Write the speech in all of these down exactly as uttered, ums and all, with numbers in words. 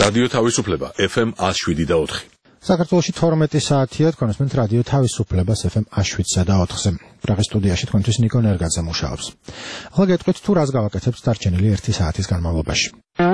რადიო თავისუფლება F M one oh seven და four. საქართველოში თორმეტი საათია თქვენს რადიო თავისუფლებას F M one oh seven და four-ზე. პრაღის სტუდიაში თქვენთვის ნიკო ნერგაძე მუშაობს. ახლა გეტყვით თუ რას გავაკეთებთ დარჩენილი ერთი საათის განმავლობაში.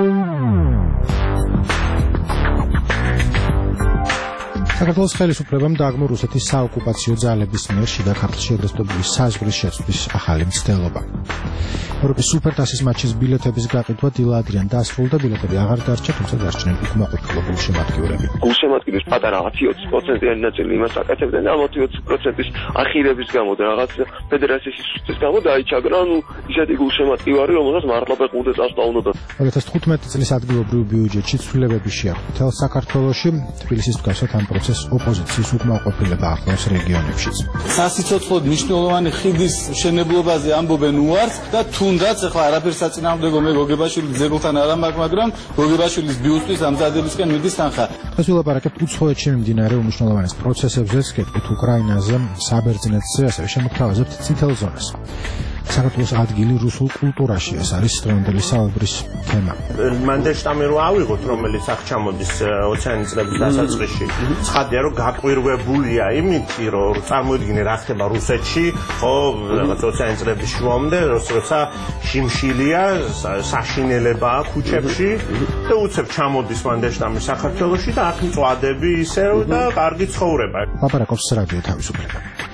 საქართველოს ხელისუფლებამ დააგმო რუსეთის საოკუპაციო ძალების მიერ შიდა ქართლში ეგრესტებული საზღვრის შეცვლის ახალი მცდელობა. ევროპის სუპერთასის მატჩის ბილეთების გაყიდვა დილა ადრიან დასრულდა, ბილეთები აღარ დარჩა, თუმცა დარჩნენ უკმაყოფილო გულშემატკივრები. გულშემატკივრის პატარა რაღაც ოცი პროცენტიანი ნაწილი იმას აკეთებდნენ და ალბათ ოცი პროცენტის ახირების გამო და რაღაც ფედერაციის სუსტის გამო დაიჩაგრა, ანუ ისეთი გულშემატკივარი, რომელსაც მართლა ფეხბურთზე წასვლა უნდოდა. ორი ათას თხუთმეტი წლის ადგილობრივ ბიუჯეტში ცვლილებები შეაქვს მთელ საქართველოში, თბილისის მსგავსად ამ პროცესს ოპოზიციის უკმაყოფილება ახლავს რეგიონებშიც. სასიცოცხლოდ მნიშვნელოვანი ხიდის მშენებლობაზე ამბობენ უარს და თუნდაც ახლა არაფერს საწინააღმდეგო მე გოგებაშვილის ძეგლთან არ ამაქვს, მაგრამ გოგებაშვილის ბიუსტის ამზადებისკენ მიდის თანხა. დღეს ვილაპარაკებთ უცხოეთში მიმდინარე უმნიშვნელოვანეს პროცესებზეც, გეტყვით უკრაინაზე, საბერძნეთზე, ასევე შემოგთავაზებთ წითელ ზონას. საქართველოს ადგილი რუსულ კულტურაში, ეს არის დღევანდელი საუბრის თემა. მანდელშტამი რო ავიღოთ, რომელიც აქ ჩამოდის ოციანი წლების დასაწყისში, ცხადია რომ გაყვირვებულია იმით, რომ წარმოიდგინე რა ხდება რუსეთში, ხო, რაღაც ოციანი წლების შუამდე, როცა შიმშილია, საშინელებაა ქუჩებში და უცებ ჩამოდის მანდელშტამი საქართველოში და აქ მწვადები ისევ და კარგი ცხოვრება. ლაპარაკობს რადიო თავისუფლება.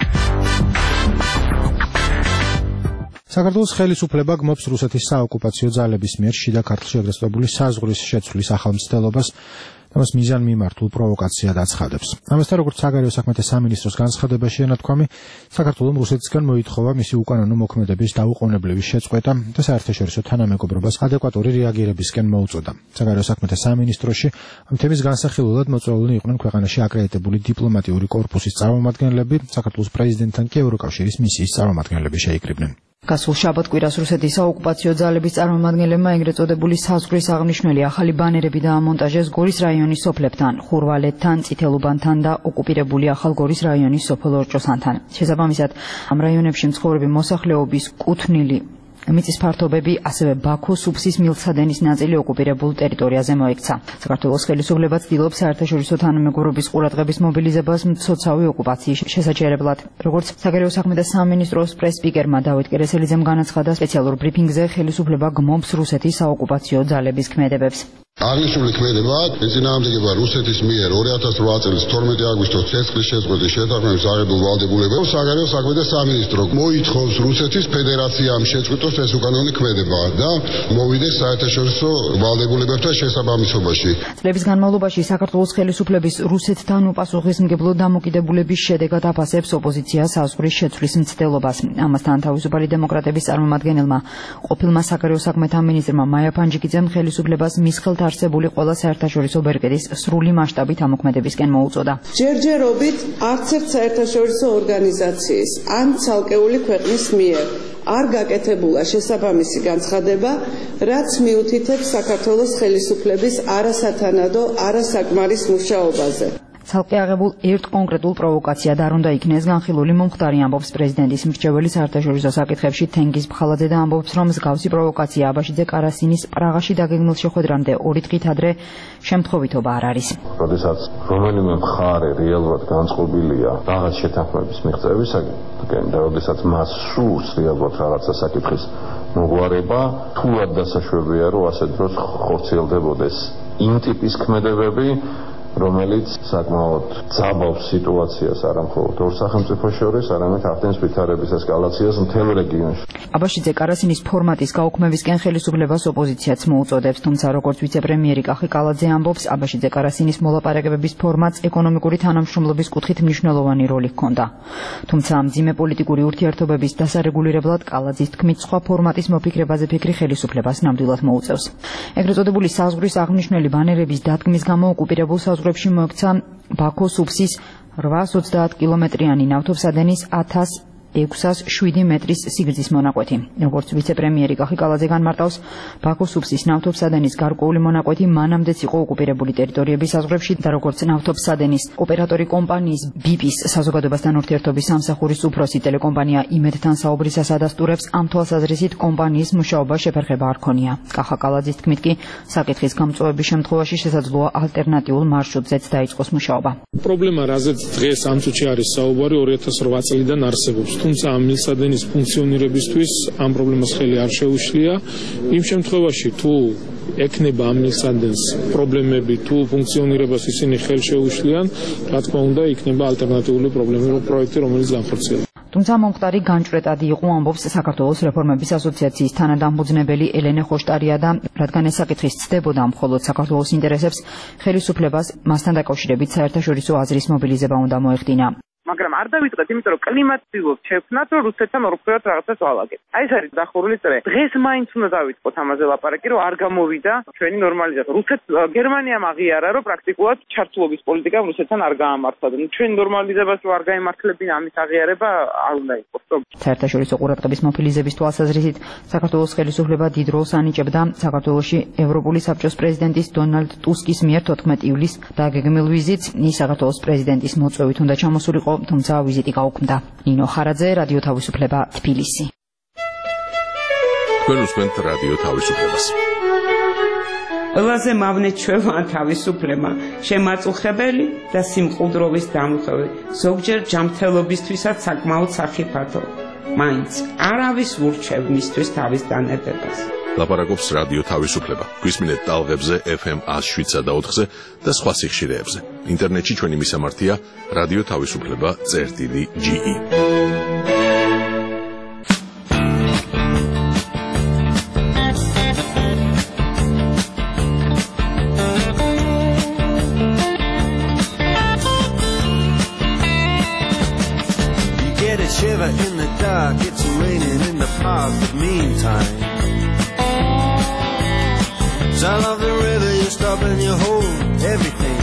საქართველოს ხელისუფლება გმობს რუსეთის საოკუპაციო ძალების მიერ შიდა ქართლში ეგრესტებული საზღვრის შეცვლის ახალ მცდელობას, ამას მიზანმიმართულ პროვოკაციად აცხადებს. ამასთან, როგორც საგარეო საქმეთა სამინისტროს განცხადებაში ენათქვამი, საქართველომ რუსეთისგან მოითხოვა მისი უკანონო მოქმედების დაუყოვნებლივი შეწყვეტა და საერთაშორისო თანამეგობრობას ადეკვატური რეაგირებისკენ მოუწოდა. საგარეო საქმეთა სამინისტროში ამ თემის განსახილველად მოწვეულნი იყვნენ ქვეყანაში აკრედიტებული დიპლომატიური კორპუსის წარმომადგენლები, საქართველოს პრეზიდენტთან კი ევროკავშირის მისიის წარმომადგენლები შეიკრიბნენ. გასულ შაბათ-კვირას რუსეთის საოკუპაციო ძალების წარმომადგენლებმა ეგრეთ წოდებული საზღვრის აღნიშვნელი ახალი ბანერები დაამონტაჟეს გორის რაიონის სოფლებთან, ხურვალეთთან, წითელუბანთან და ოკუპირებული ახალ გორის რაიონის სოფელ ორჭოსანთან. შესაბამისად, ამ რაიონებში მცხოვრები მოსახლეობის კუთვნილი მიწის ფართობები, ასევე ბაქოს უბსის მილსადენის ნაწილი ოკუპირებულ ტერიტორიაზე მოექცა. საქართველოს ხელისუფლება ცდილობს საერთაშორისო თანამეგობრობის ყურადღების მობილიზებას მცოცავი ოკუპაციის შესაჩერებლად. როგორც საგარეო საქმეთა სამინისტროს პრეს-სპიკერმა დავით კერესელიძემ განაცხადა, სპეციალურ ბრიფინგზე ხელისუფლება გმობს რუსეთის საოკუპაციო ძალების ქმედებებს. აღნიშნული ქმედება ეწინააღმდეგება რუსეთის მიერ ორი ათას რვა წლის თორმეტი აგვისტოს ცეცხლის შეწყვეტის შეთანხმების აღებულ ვალდებულებებს საგარეო საქმეთა სამინისტრო მოითხოვს რუსეთის ფედერაციამ შეწყვიტოს ეს უკანონო ქმედება და მოვიდეს საერთაშორისო ვალდებულებებთან შესაბამისობაში. წლების განმავლობაში საქართველოს ხელისუფლების რუსეთთან უპასუხისმგებლო დამოკიდებულების შედეგად აფასებს ოპოზიცია საზღვრის შეცვლის მცდელობას. ამასთან თავისუფალი დემოკრატების წარმომადგენელმა ყოფილმა საგარეო საქმეთა მინისტრმა მაია ფანჯიკიძემ ხელისუფლებას მის ხელთ არსებული ყველა საერთაშორისო ბერკეტის სრული მასშტაბით ამოქმედებისკენ მოუწოდა. ჯერჯერობით არც ერთ საერთაშორისო ორგანიზაციის ან ცალკეული ქვეყნის მიერ არ გაკეთებულა შესაბამისი განცხადება, რაც მიუთითებს საქართველოს ხელისუფლების არასათანადო, არასაკმარის მუშაობაზე. ცალკე აღებულ ერთ კონკრეტულ პროვოკაციად არ უნდა იქნეს განხილული მომხდარი, ამბობს პრეზიდენტის მრჩეველი საერთაშორისო საკითხებში თენგიზ ბხალაძე და ამბობს, რომ მსგავსი პროვოკაცია აბაშიძე კარასინის პრაღაში დაგეგმილ შეხვედრამდე ორი დღით ადრე შემთხვევითობა არ არის. როდესაც რომელიმე მხარე რეალურად განწყობილია რაღაც შეთანხმების მიღწევისაკენ და როდესაც მას სურს რეალურად რაღაცა საკითხის მოგვარება, თულად დასაშვებია, რომ ასე დროს ხორციელდებოდეს იმ ტიპის ქმედებები, რომელიც საკმაოდ ძაბავს სიტუაციას არა მხოლოდ ორ სახელმწიფოს შორის, არამედ ახდენს ვითარების ესკალაციას მთელ რეგიონში. აბაშიძე კარასინის ფორმატის გაუქმებისკენ ხელისუფლებას ოპოზიციაც მოუწოდებს, თუმცა როგორც ვიცე-პრემიერი კახი კალაძე ამბობს, აბაშიძე კარასინის მოლაპარაკებების ფორმატს ეკონომიკური თანამშრომლობის კუთხით მნიშვნელოვანი როლი ჰქონდა. თუმცა მძიმე პოლიტიკური ურთიერთობების დასარეგულირებლად კალაძის თქმით სხვა ფორმატის მოფიქრებაზე ფიქრი ხელისუფლებას ნამდვილად მოუწევს. ეგრეთ წოდებული საზღვრის აღნიშნული ბანერების დადგმის გამო ოკუპირებულ საზღვრებში მოექცა ბაქოს უბსის რვაას ოცდაათ კილომეტრიანი ნავთობსადენის ათას ექვსას შვიდი მეტრის სიგრძის მონაკვეთი. როგორც ვიცე-პრემიერი კახი კალაძე განმარტავს, ბაქოს უბსის ნავთობსადენის გარკვეული მონაკვეთი მანამდეც იყო ოკუპირებული ტერიტორიების საზღვრებში და როგორც ნავთობსადენის ოპერატორი კომპანიის ბიპის საზოგადოებასთან ურთიერთობის სამსახურის უფროსი ტელეკომპანია იმედთან საუბრისას ადასტურებს, ამ თვალსაზრისით კომპანიის მუშაობა შეფერხება არ ქონია. კახა კალაძის თქმით კი, საკითხის გამწვავების შემთხვევაში შესაძლოა ალტერნატიულ მარშრუტზეც დაიწყოს მუშაობა. პრობლემა, რაზეც დღეს ამ წუთში არის საუბარი, ორი ათას რვა წლიდან არსებობს. თუმცა ამ მილსადენის ფუნქციონირებისთვის ამ პრობლემას ხელი არ შეუშლია. იმ შემთხვევაში, თუ ექნება ამ მილსადენს პრობლემები, თუ ფუნქციონირებას ისინი ხელ შეუშლიან, რა თქმა უნდა, იქნება ალტერნატიული პრობლემები პროექტი, რომელიც განხორციელდება. თუმცა მომხდარი განჭვრეტადი იყო, ამბობს საქართველოს რეფორმების ასოციაციის თანადამფუძნებელი ელენე ხოშტარია და რადგან ეს საკითხი ცდებოდა მხოლოდ საქართველოს ინტერესებს, ხელისუფლებას მასთან დაკავშირებით საერთაშორისო აზრის მობილიზება უნდა მოეხდინა. მაგრამ არ დავიწყეთ, იმიტომ რომ კლიმატი ვიღოთ შექმნათ, რომ რუსეთთან ორფერად რაღაცას ვალაგეთ. აი ეს არის დახურული წრე. დღეს მაინც უნდა დავიწყოთ ამაზე ლაპარაკი, რომ არ გამოვიდა ჩვენი ნორმალიზაცია. რუსეთს გერმანიამ აღიარა, რომ პრაქტიკულად ჩართულობის პოლიტიკა რუსეთთან არ გაამართლა. ჩვენი ნორმალიზებას რო არ გაემართლებინა, ამის აღიარება არ უნდა იყოს. საერთაშორისო ყურადღების მობილიზების თვალსაზრისით საქართველოს ხელისუფლება დიდ როლს ანიჭებდა საქართველოში ევროპული საბჭოს პრეზიდენტის დონალდ ტუსკის მიერ თოთხმეტ ივლისს დაგეგმილ ვიზიტს. ის საქართველოს პრეზიდენტის მოწვევით უნდა ჩამოსულიყო, თუმცა ვიზიტი გაუქმდა. ნინო ხარაძე, რადიო თავისუფლება, თბილისი. თქვენ უსმენთ რადიო თავისუფლებას. ყველაზე მავნე ჩვევა თავისუფლება, შემაწუხებელი და სიმყუდროვის დამხევი, ზოგჯერ ჯანმრთელობისთვისაც საკმაოდ სახიფათო. მაინც არავის ურჩევ მისთვის თავის დანებებას. ლაპარაკობს რადიო თავისუფლება. გვისმინეთ ტალღებზე ეფ ემ ას შვიდსა და ოთხზე და სხვა სიხშირეებზე. ინტერნეტში ჩვენი მისამართია რადიო თავისუფლება წერტილი ჯი ი. Shiver in the dark, it's raining in the park, but meantime sound of the river, you stop and you hold everything.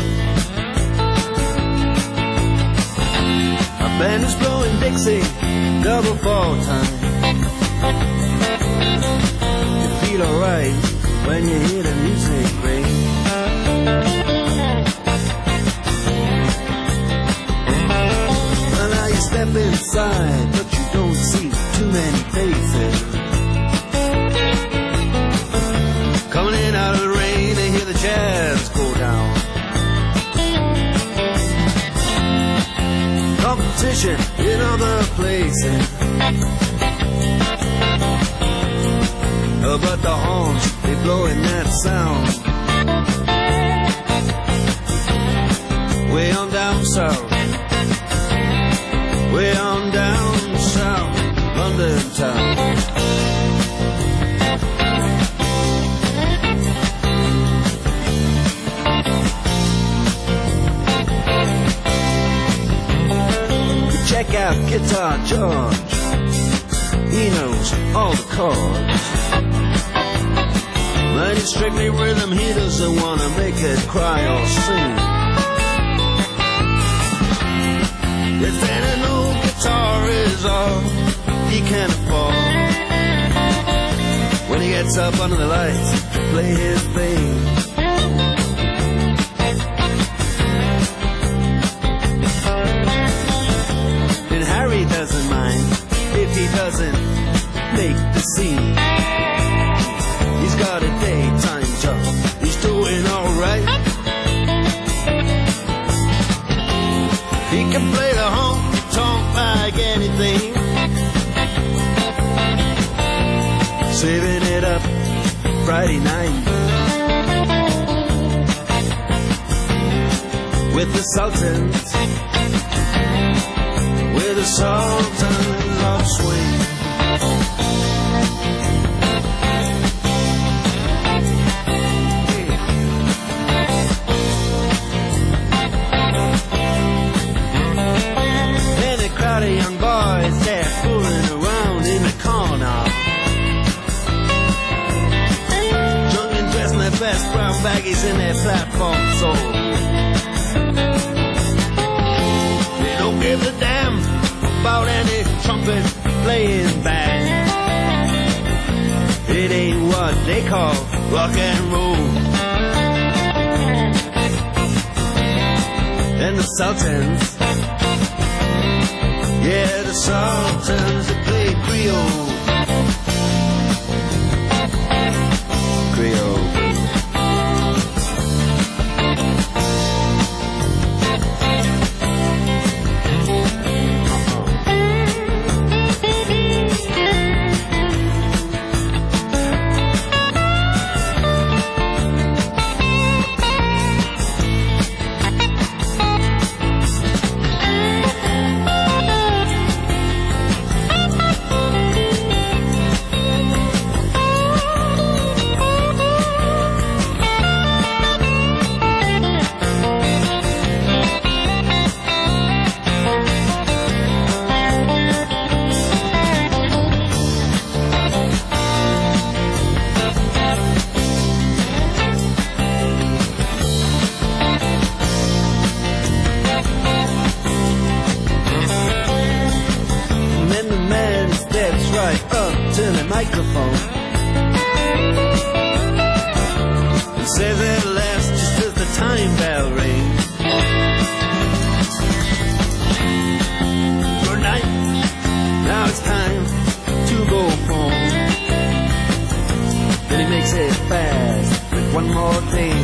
A band is blowing Dixie, double fall time. You feel alright when you hear the music ring. Well, now you step inside, but you don't see too many faces. Coming in out of the rain, they hear the jazz go down. Competition in other places, oh, but the horns, they blowing that sound. Way on down south, way on down south, London town. Check out Guitar George, he knows all the chords. But it's strictly rhythm, he doesn't want to make it cry or sing. If then an old guitar is all he can afford, when he gets up under the lights to play his thing, Harry doesn't mind if he doesn't make the scene. He's got a daytime job, he's doing alright. He can play the honky-tonk like anything, saving it up Friday night with the Sultans, with the Sultans of Swing. And a crowd of young boys, they're fooling around in the corner, drunk and dressed in their best brown baggies in their platform soles. They don't give a damn about any trumpet playing band. It ain't what they call rock and roll. And the Sultans, yeah, the Sultans, they play Creole. Creole. Microphone and says at last just as the time bell rings. Good night, now it's time to go home. Then he makes it fast with one more thing.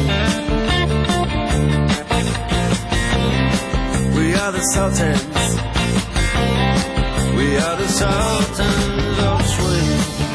We are the Sultans, we are the Sultans of Swing.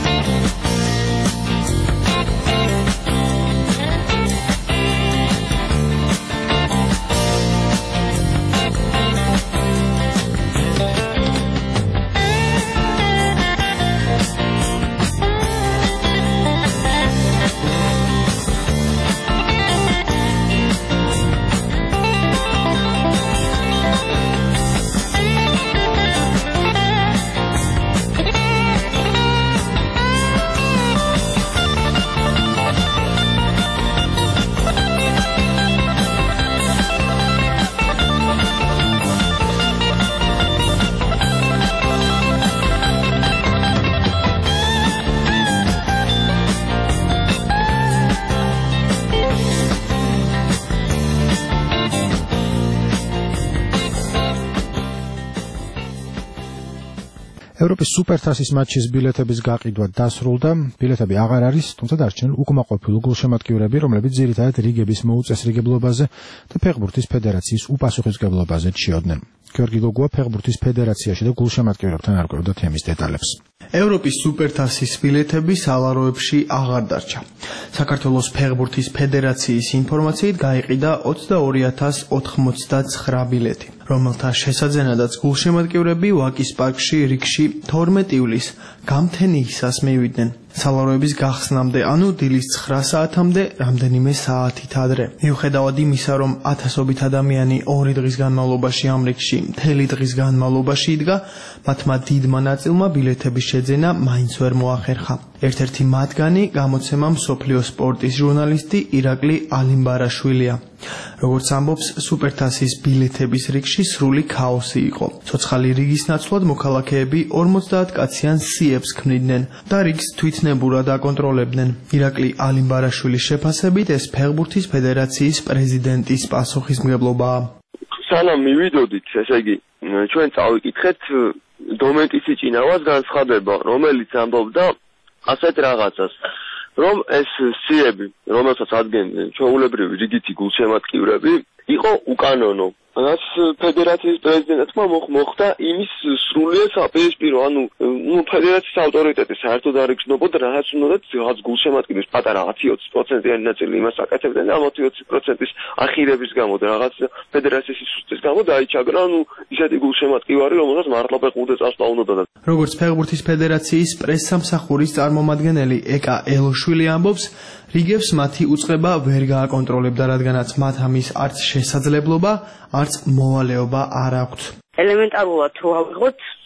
ევროპის სუპერთასის მატჩის ბილეთების გაყიდვა დასრულდა. ბილეთები აღარ არის, თუმცა დარჩენილ უკმაყოფილო გულშემატკივრები, რომლებიც ძირითადად რიგების მოუწესრიგებლობაზე და ფეხბურთის ფედერაციის უპასუხისმგებლობაზე ჩიოდნენ. გიორგი ლოგოა ფეხბურთის ფედერაციაში და გულშემატკივრებთან არკვევდა თემის დეტალებს. ევროპის სუპერთასის ბილეთები სალაროებში აღარ დარჩა. საქართველოს ფეხბურთის ფედერაციის ინფორმაციით გაიყიდა ოცდაორი ათას ოთხმოცდაცხრა ბილეთი, რომელთა შესაძენადაც გულშემატკივრები ვაკის პარკში რიგში თორმეტი ივლის გამთენიისას მივიდნენ. სალაროების გახსნამდე, ანუ დილის ცხრა საათამდე, რამდენიმე საათით ადრე. მიუხედავად იმისა, რომ ათასობით ადამიანი ორი დღის განმავლობაში ამ რიგში მთელი დღის განმავლობაში იდგა, მათმა დიდმა ნაწილმა ბილეთების შეძენა მაინც ვერ მოახერხა. ერთ-ერთი მათგანი გამოცემა მსოფლიო სპორტის ჟურნალისტი ირაკლი ალიმბარაშვილია. როგორც ამბობს, სუპერთასის ბილეთების რიგში სრული ქაოსი იყო. ცოცხალი რიგის ნაცვლად მოქალაქეები ორმოცდაათ კაციან სიებს ქმნიდნენ და რიგს თვითნებურად აკონტროლებდნენ. ირაკლი ალიმბარაშვილის შეფასებით, ეს ფეხბურთის ფედერაციის პრეზიდენტის პასუხისმგებლობაა. სანამ მივიდოდით, ესე იგი, ჩვენ წავიკითხეთ დომენტის ჭინავას განცხადება, რომელიც ამბობდა ასეთ რაღაცას, რომ ეს სიები, რომელსაც ადგენდნენ ჩვეულებრივი რიგითი გულშემატკივრები, იყო უკანონო. რაც ფედერაციის პრეზიდენტმა მოხდა იმის სრულიად საპირისპირო, ანუ ნუ ფედერაციის ავტორიტეტი საერთოდ არ იგრძნობოდა, რაღაც უნდათ რაღაც გულშემატკივრის პატარა ათი ოცი პროცენტიანი ნაწილი იმას აკეთებდნენ და ათი ოცი პროცენტის ახირების გამო და რაღაც ფედერაციის სუსტის გამო დაიჩაგრა, ანუ ისეთი გულშემატკივარი, რომელსაც მართლა ფეხბურთზე წასვლა უნდოდა. როგორც ფეხბურთის ფედერაციის პრესსამსახურის წარმომადგენელი ეკა ელოშვილი ამბობს, რიგებს მათი უწყება ვერ გააკონტროლებდა, რადგანაც მათ ამის არც შესაძლებლობა, არც მოვალეობა არ აქვთ. ელემენტარულად რო ავიღოთ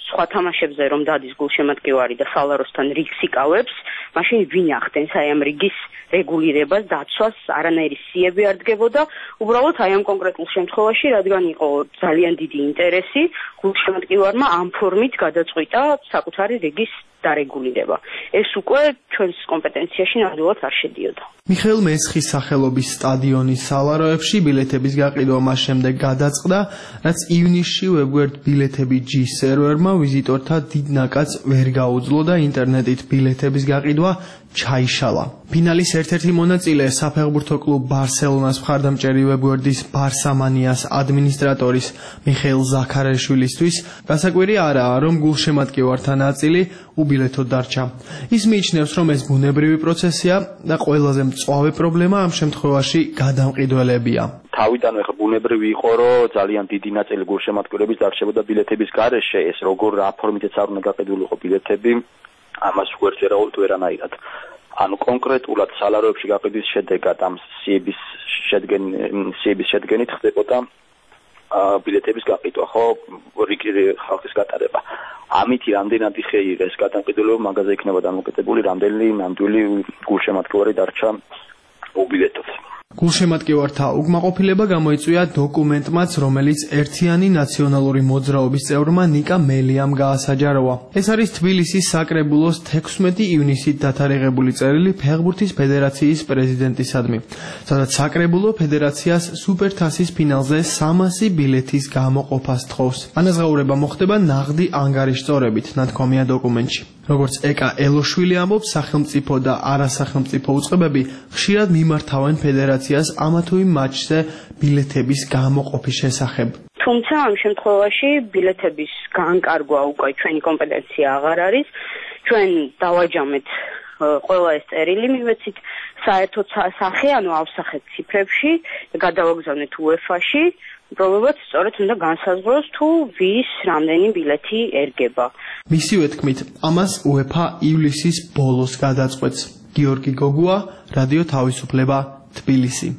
სხვა თამაშებზე რომ დადის გულშემატკივარი და სალაროსთან რიგს იკავებს, მაშინ ვინ ახდენს აი ამ რიგის რეგულირებას, დაცვას, არანაირი სიები არ დგებოდა, უბრალოდ აი ამ კონკრეტულ შემთხვევაში, რადგან იყო ძალიან დიდი ინტერესი, გულშემატკივარმა ამ ფორმით გადაწყვიტა საკუთარი რიგის დარეგულირება. ეს უკვე ჩვენს კომპეტენციაში ნამდვილად არ შედიოდა. მიხეილ მესხის სახელობის სტადიონის სალაროებში ბილეთების გაყიდვა მას შემდეგ გადაწყდა, რაც ივნისში ვებგვერდ ბილეთები ჯი სერვერმა ვიზიტორთა დიდ ნაკადს ვერ გაუძლო და ინტერნეტით ბილეთების გაყიდვა ჩაიშალა. ფინალის ერთ-ერთი მონაწილე საფეხბურთო კლუბ ბარსელონას მხარდამჭერი ვებგვერდის ბარსამანიას ადმინისტრატორის მიხეილ ზაქარაშვილისთვის გასაკვირი არაა, რომ გულშემატკივართა ნაწილი უბილეთოდ დარჩა. ის მიიჩნევს, რომ ეს ბუნებრივი პროცესია და ყველაზე მწვავე პრობლემა ამ შემთხვევაში გადამყიდველებია. თავიდანვე ხა ბუნებრივი იყო, რომ ძალიან დიდი ნაწილი გულშემატკივრების დარჩებოდა ბილეთების გარეშე, ეს როგორ რა ფორმითაც არ უნდა გაყიდულიყო ბილეთები, ამას ვერც ვერაუდ ვერანაირად. ანუ კონკრეტულად სალაროებში გაყიდვის შედეგად ამ სიების შედგენ სიების შედგენით ხდებოდა ბილეთების გაყიდვა, ხო, რიგი ხალხის გატარება. ამითი რამდენად იხეირა ეს გადამყიდველობა, მაგაზე იქნება დამოკიდებული, რამდენი ნამდვილი გულშემატკივარი დარჩა უბილეთოდ. გულშემატკივართა უკმაყოფილება გამოიწვია დოკუმენტმაც, რომელიც ერთიანი ნაციონალური მოძრაობის წევრმა ნიკა მელიამ გაასაჯაროა. ეს არის თბილისის საკრებულოს თექვსმეტი ივნისით დათარიღებული წერილი ფეხბურთის ფედერაციის პრეზიდენტისადმი, სადაც საკრებულო ფედერაციას სუპერთასის ფინალზე სამასი ბილეთის გამოყოფას თხოვს. ანაზღაურება მოხდება ნაღდი ანგარიშწორებით, ნათქვამია დოკუმენტში. როგორც ეკა ელოშვილი ამბობს, სახელმწიფო და არასახელმწიფო უწყებები ხშირად მიმართავენ ფედერაციას ამა თუ იმ მატჩზე ბილეთების გამოყოფის შესახებ. თუმცა ამ შემთხვევაში ბილეთების განკარგვა უკვე ჩვენი კომპეტენცია აღარ არის. ჩვენ დავაჯამეთ ყველა ეს წერილი, მივეცით საერთო სახე, ანუ ავსახეთ ციფრებში, გადავაგზავნეთ უეფა-ში. პრობლემაც სწორედ უნდა განსაზღვროს, თუ ვის რამდენი ბილეთი ერგება. მისივე თქმით, ამას უეფა ივლისის ბოლოს გადაწყვეტს. გიორგი გოგუა, რადიო თავისუფლება, თბილისი.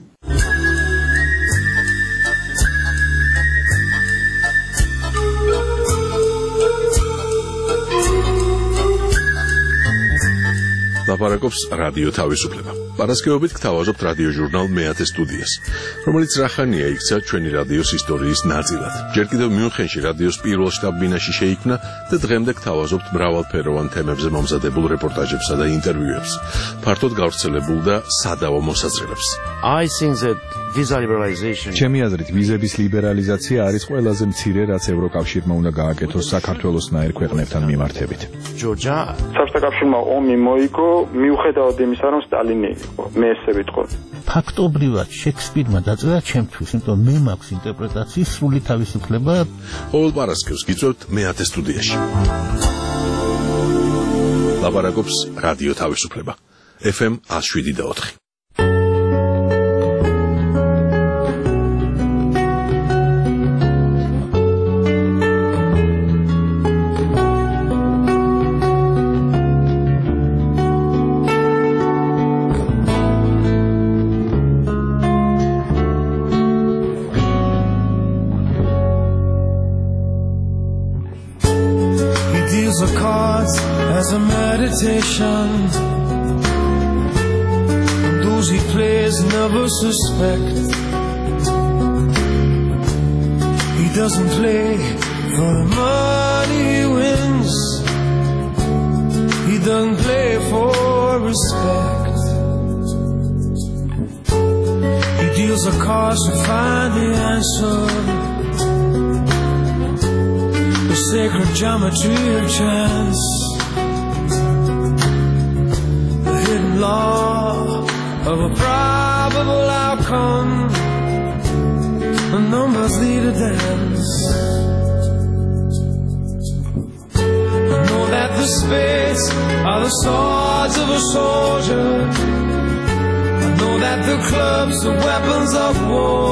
ლაპარაკობს რადიო თავისუფლება. პარასკევობით გთავაზობთ რადიო ჟურნალ მეათე სტუდიას, რომელიც რახანია იქცა ჩვენი რადიოს ისტორიის ნაწილად. ჯერ კიდევ მიუნხენში რადიოს პირველ შტაბ-ბინაში შეიქმნა და დღემდე გთავაზობთ მრავალფეროვან თემებზე მომზადებულ რეპორტაჟებსა და ინტერვიუებს, ფართოდ გავრცელებულ და სადავო მოსაზრებებს. I think that visa liberalization ჩემი აზრით ვიზების ლიბერალიზაცია არის ყველაზე მცირე, რაც ევროკავშირმა უნდა გააკეთოს საქართველოსნაირ ქვეყნებთან მიმართებით. ჯორჯა საბჭოთა კავშირმა ომი მოიგო მიუხედავად იმისა, რომ სტალინი იყო, მე ესე ვიტყოდი. ფაქტობრივად შექსპირმა დაწერა ჩემთვის, იმიტომ მე მაქვს ინტერპრეტაციის სრული თავისუფლება. ყოველ პარასკევს გიწევთ მეათე სტუდიაში. ლაპარაკობს რადიო თავისუფლება. ეფ ემ one oh seven point four. As a meditation, and those he plays never suspect. He doesn't play for the money he wins. He doesn't play for respect. He deals the cards to find the answer. The sacred geometry of chance. Law of a probable outcome. The numbers lead a dance. I know that the spades are the swords of a soldier. I know that the clubs are weapons of war.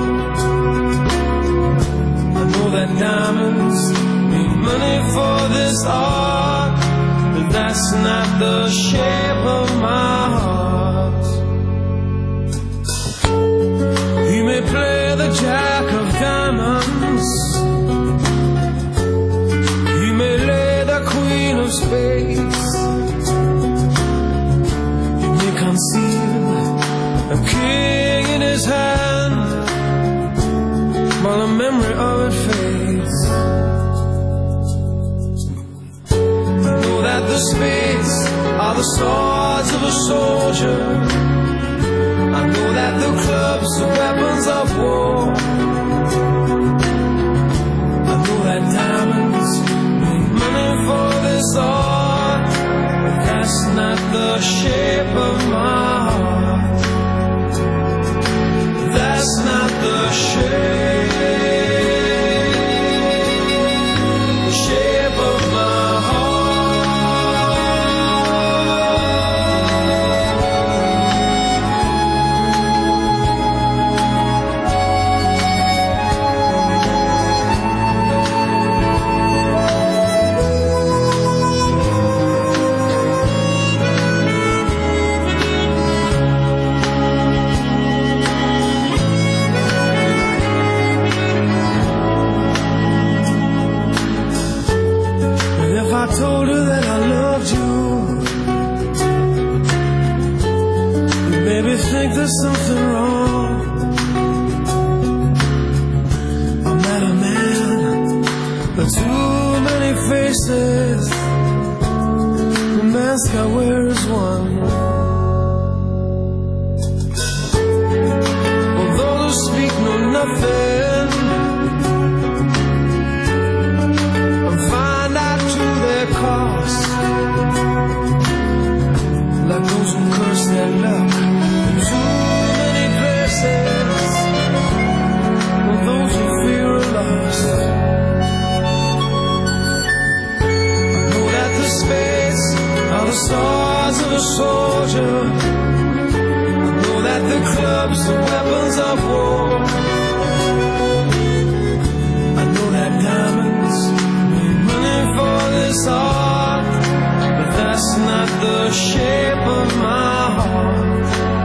I know that diamonds need money for this art. But that's not the shape of my heart. He may play the jack of diamonds. He may of space. You may conceive a king in his hand, while the memory of it fades. I know that the spades are the swords of a soldier. I know that the clubs are weapons of war. I know that diamonds need money for this art, but that's not the shape of my heart. That's not the shape, shape of my heart. I told her that I loved you, you maybe think there's something wrong. I'm not a man, but too many faces. The mask I wear is one. Although they speak know nothing, cost, like those who curse their luck in too many places, or those who fear a loss. I know that the spades are the swords of a soldier. I know that the clubs are weapons of war. I know that diamonds for this art, but that's not the shape of my heart.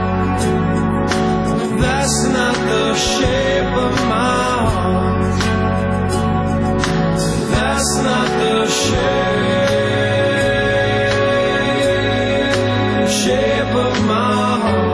That's not the shape of my heart. That's not the shape, shape of my heart.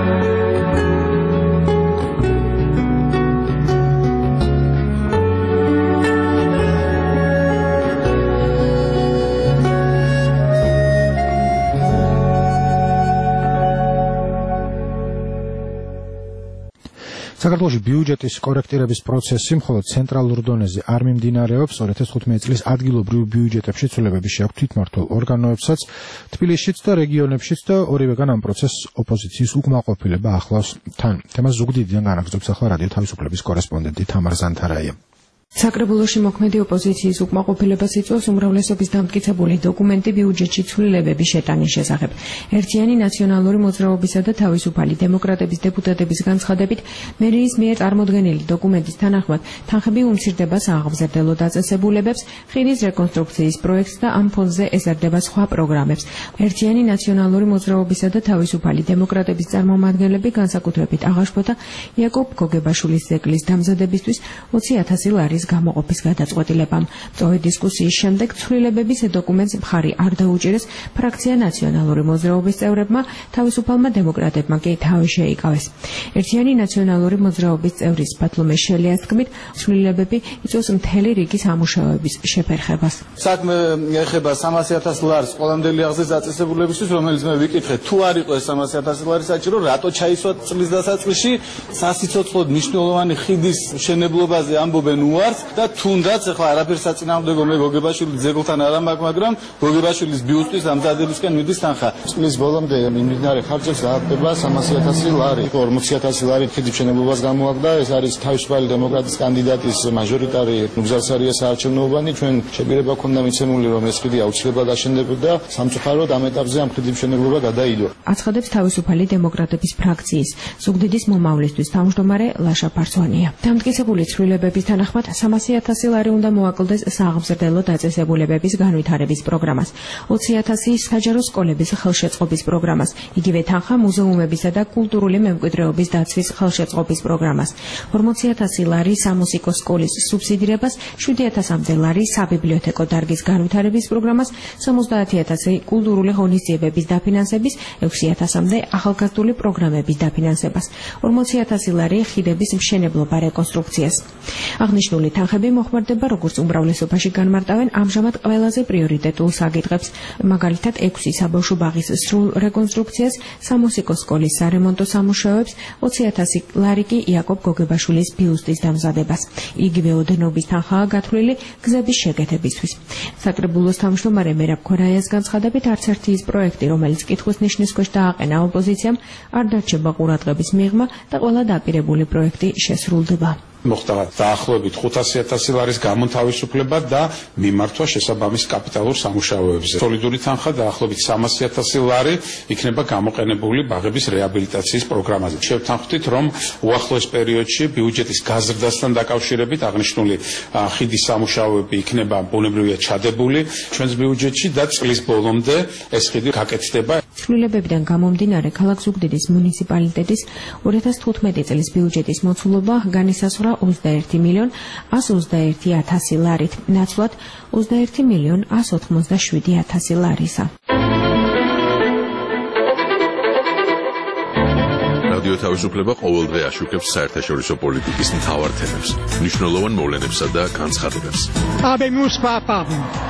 საქართველოში ბიუჯეტის კორექტირების პროცესი მხოლოდ ცენტრალურ დონეზე არ მიმდინარეობს. ორი ათას თხუთმეტი წლის ადგილობრივ ბიუჯეტებში ცვლილებები შეაქვთ თვითმმართველ ორგანოებსაც, თბილისშიც და რეგიონებშიც და ორივეგან ამ პროცესს ოპოზიციის უკმაყოფილება ახლავს თან. თემას ზუგდიდიდან განაგრძობს ახლა რადიო თავისუფლების კორესპონდენტი თამარ ზანთარაია. საკრებულოში მოქმედი ოპოზიციის უკმაყოფილებას იწვევს უმრავლესობის დამტკიცებული დოკუმენტი ბიუჯეტში ცვლილებების შეტანის შესახებ. ერთიანი ნაციონალური მოძრაობისა და თავისუფალი დემოკრატების დეპუტატების განცხადებით, მერიის მიერ წარმოდგენილი დოკუმენტის თანახმად, თანხები უმცირდება სააღმზრდელო დაწესებულებებს, ხიდის რეკონსტრუქციის პროექტს და ამ ფონზე ეზარდება სხვა პროგრამებს. ერთიანი ნაციონალური მოძრაობისა და თავისუფალი დემოკრატების წარმომადგენლები განსაკუთრებით აღაშფოთა იაკობ გოგებაშვილის ძეგლის დამზადებისთვის ოცი ათასი ლარის გამოყოფის გადაწყვეტილებამ. მწვავე დისკუსიის შემდეგ ცვლილებების დოკუმენტს მხარი არ დაუჭირეს ფრაქცია ნაციონალური მოძრაობის წევრებმა, თავისუფალმა დემოკრატებმა კი თავი შეიკავეს. ერთიანი ნაციონალური მოძრაობის წევრის ბათლომე შელიას თქმით, ცვლილებები იწვევს მთელი რიგი სამუშაოების შეფერხებას. საქმე ეხება სამასი ათას ლარს ყველამდელი აღზრდის დაწესებულებისთვის, რომელიც მე ვიკითხე, თუ არ იყო ეს სამასი ათასი ლარი საჭირო, რატო ჩაისვა წლის დასაწყისში სასიცოცხლოდ მნიშვნელოვანი ხიდის მშენებლობაზე ამბობენ უარს და თუნდაც ახლა არაფერს საწინააღმდეგო მე გოგებაშვილის ძეგლთან არ მაქვს, მაგრამ გოგებაშვილის ბიუსტის ამზადებისკენ მიდის თანხა. წლის ბოლომდე მიმდინარე ხარჯებს დაახლოება სამასი ათასი ლარი. ორმოცი ათასი ლარი ხიდის მშენებლობას გამოაგდა. ეს არის თავისუფალი დემოკრატიის კანდიდატის მაჟორიტარი ნუგზარსარიას საარჩევნოებანი. ჩვენ შეგვირება ქონდა მიცემული, რომ ეს ხიდი აუცილებლად აშენდებოდა. სამწუხაროდ ამ ეტაპზე ამ ხიდის მშენებლობა გადაიდო. აცხადებს თავისუფალი დემოკრატების ფრაქციის ზუგდიდის მომავლისთვის თავმჯდომარე ლაშა ფარცვანია. დამტკიცებული ცვლილებების თანახმად სამასი ათასი ლარი უნდა მოაკლდეს სააღმზრდელო დაწესებულებების განვითარების პროგრამას, ოცი ათასი საჯარო სკოლების ხელშეწყობის პროგრამას, იგივე თანხა მუზეუმებისა და კულტურული მემკვიდრეობის დაცვის ხელშეწყობის პროგრამას, ორმოცი ათასი ლარი სამუსიკო სკოლის სუბსიდირებას, შვიდი ათასამდე ლარი საბიბლიოთეკო დარგის განვითარების პროგრამას, სამოცდაათი ათასი კულტურული ღონისძიებების დაფინანსების, ექვსი ათასამდე ახალგაზრდული პროგრამების დაფინანსებას, ორმოცი ათასი ლარი ხიდების მშენებლობა რეკონსტრუქციას. აღნიშნული თანხები მოხმარდება როგორც უმრავლესობაში განმარტავენ ამჟამად ყველაზე პრიორიტეტულ საკითხებს, მაგალითად ექვსი საბავშვო ბაღის სრულ რეკონსტრუქციას, სამუსიკო სკოლის სარემონტო სამუშაოებს, ოცი ათასი ლარი კი იაკობ გოგებაშვილის ბიუსტის დამზადებას. იგივე ოდენობის თანხაა გათვლილი გზების შეკეთებისთვის. საკრებულოს თავმჯდომარე მერაბ ქორაიას განცხადებით, არც ერთი ის პროექტი, რომელიც კითხვის ნიშნის ქვეშ დააყენა ოპოზიციამ, არ დარჩება ყურადღების მიღმა და ყველა დაპირებული პროექტი შესრულდება. მოხდა დაახლოებით ხუთასი ათასი ლარის გამონთავისუფლება და მიმართვა შესაბამის კაპიტალურ სამუშაოებზე. სოლიდური თანხა დაახლოებით სამასი ათასი ლარი იქნება გამოყენებული ბაღების რეაბილიტაციის პროგრამაზე. შევთანხმდით, რომ უახლოეს პერიოდში ბიუჯეტის გაზრდასთან დაკავშირებით აღნიშნული ხიდის სამუშაოები იქნება ბუნებრივია ჩადებული ჩვენს ბიუჯეტში და წლის ბოლომდე ეს ხიდი გაკეთდება. ცვლილებებიდან გამომდინარე, ქალაქ ზუგდიდის მუნიციპალიტეტის ორი ათას თხუთმეტი წლის ბიუჯეტის მოცულობა განისაზღვრა ოცდაერთი მილიონ ასი ოცდაერთი ათასი ლარით, ნაცვლად ოცდაერთი მილიონ ასი ოცდაშვიდი ათასი ლარისა. რადიო თავისუფლება ყოველდღე აშუქებს საერთაშორისო პოლიტიკის მთავარ თემებს, მნიშვნელოვან მოვლენებსა და განცხადებებს. Habemus papam.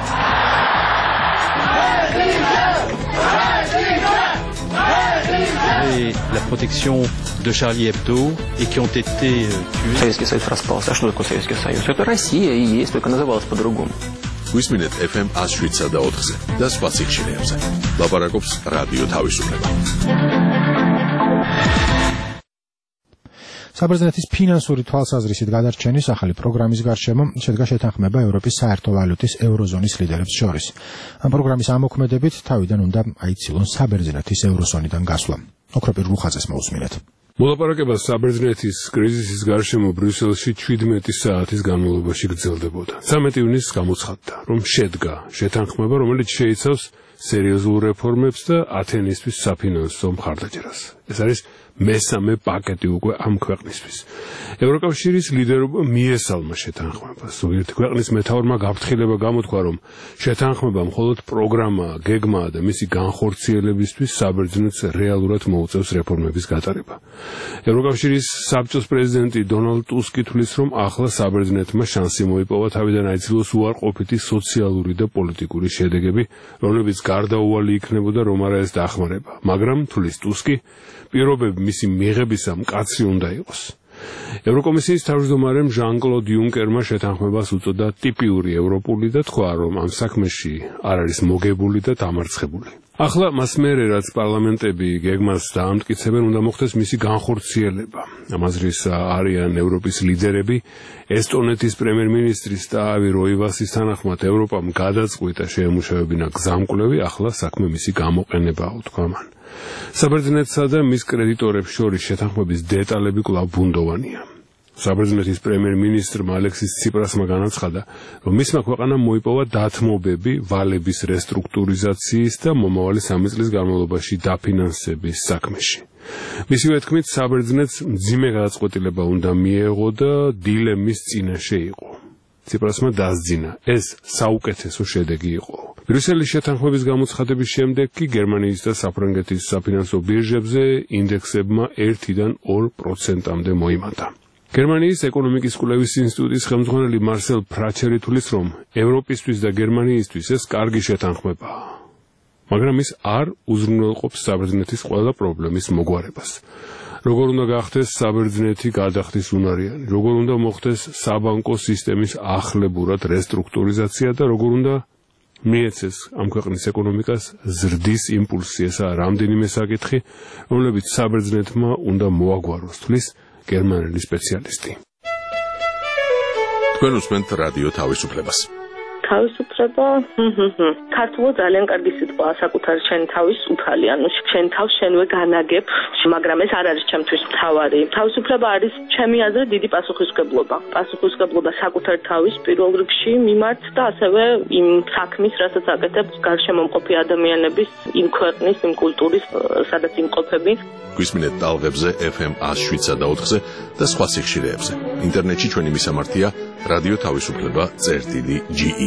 Et la protection de Charlie Hebdo et qui ont été tués. Советский Союз распался. А что такое Советский Союз? Это Россия и есть, только называлась по-другому. Висминет эф эм one oh seven და ოთხზე და სხვა ციხშირეებზე. ლაპარაკობს რადიო თავისუფლება. საბერძნეთის ფინანსური თვალსაზრისით გადარჩენის ახალი პროგრამის გარშემო შედგა შეთანხმება ევროპის საერთო ვალუტის ევროზონის ლიდერებს შორის. ამ პროგრამის ამოქმედებით თავიდან უნდა აიცილონ საბერძნეთის ევროზონიდან გასვლა. ოქროპირ რუხაძეს მოусმინეთ. მოლაპარაკება საბერძნეთის კრიზისის გარშემო ბრიუსელში შვიდმეტი საათის განმავლობაში გრძელდებოდა. ცამეტი ივნისს გამოცხადდა, რომ შედგა შეთანხმება, რომელიც შეიცავს სერიოზულ რეფორმებს და ათენისთვის საფინანსო მხარდაჭერას. ეს არის მესამე პაკეტი უკვე ამ ქვეყნისთვის. ევროკავშირის ლიდერობა მიესალმა შეთანხმებას. ზოგიერთი ქვეყნის მეთაურმა გაფრთხილება გამოთქვა, რომ შეთანხმება მხოლოდ პროგრამაა, გეგმაა და მისი განხორციელებისთვის საბერძნეთს რეალურად მოუწევს რეფორმების გატარება. ევროკავშირის საბჭოს პრეზიდენტი დონალდ ტუსკი თვლის, რომ ახლა საბერძნეთმა შანსი მოიპოვა თავიდან აიძულოს უარყოფითი სოციალური და პოლიტიკური შედეგები, რომლებიც გარდაუვალი იქნებოდა რომ არა ეს დახმარება. მაგრამ თვლის ტუსკი, პირობები მისი მიღებისა მკაცრი უნდა იყოს. ევროკომისიის თავმჯდომარემ ჟან-კლოდ იუნკერმა შეთანხმებას უწოდა ტიპიური ევროპული და თქვა, რომ ამ საქმეში არ არის მოგებული და დამარცხებული. ახლა მას მერე, რაც პარლამენტები გეგმას დაამტკიცებენ, უნდა მოხდეს მისი განხორციელება. ამაზრის არიან ევროპის ლიდერები, ესტონეთის პრემიერ-მინისტრის ტაავი როივასის თანახმად ევროპამ გადაწყვიტა შეემუშავებინა გზამკვლევი, ახლა საქმე მისი გამოყენებაა, თქვა მან. საბერძნეთსა და მის კრედიტორებს შორის შეთანხმების დეტალები კვლავ ბუნდოვანია. საბერძნეთის პრემიერ-მინისტრმა ალექსის ციპრასმა განაცხადა, რომ მისმა ქვეყანამ მოიპოვა დათმობები ვალების რესტრუქტურიზაციის და მომავალი სამი წლის განმავლობაში დაფინანსების საქმეში. მისივე თქმით, საბერძნეთს მძიმე გადაწყვეტილება უნდა მიეღო და დილემის წინაშე იყო. ციპრასმა დასძინა, ეს საუკეთესო შედეგი იყო. ბრიუსელის შეთანხმების გამოცხადების შემდეგ კი გერმანიის და საფრანგეთის საფინანსო ბირჟებზე ინდექსებმა ერთიდან ორ პროცენტამდე მოიმატა. გერმანიის ეკონომიკის კვლევის ინსტიტუტის ხელმძღვანელი მარსელ ფრაჩერი თვლის, რომ ევროპისთვის და გერმანიისთვის ეს კარგი შეთანხმებაა. მაგრამ ის არ უზრუნველყოფს საბერძნეთის ყველა პრობლემის მოგვარებას. როგორ უნდა გახდეს საბერძნეთი გადახდის უნარიანი, როგორ უნდა მოხდეს საბანკო სისტემის ახლებურად რესტრუქტურიზაცია და როგორ უნდა მიეცეს ამ ქვეყნის ეკონომიკას ზრდის იმპულსი. ესაა რამდენიმე საკითხი, რომლებიც საბერძნეთმა უნდა მოაგვაროს, თვლის გერმანელი სპეციალისტი. თქვენ უსმენთ რადიო თავისუფლებას. თავისუფლება ქართულად ძალიან კარგი სიტყვაა საკუთარი შენი თავის უფალი, ანუ შენ თავს შენვე განაგებ, მაგრამ ეს არ არის ჩემთვის მთავარი. თავისუფლება არის ჩემი აზრით დიდი პასუხისმგებლობა. პასუხისმგებლობა საკუთარ თავის პირველ რიგში მიმართ და ასევე იმ საქმის, რასაც აკეთებ გარშემომყოფი ადამიანების, იმ ქვეყნის, იმ კულტურის, სადაც იმყოფები. გვისმინეთ ტალღებზე ეფ ემ one oh seven და ოთხზე და სხვა სიხშირეებზე. ინტერნეტში ჩვენი მისამართია რადიო თავისუფლება წერტილი ჯი ი.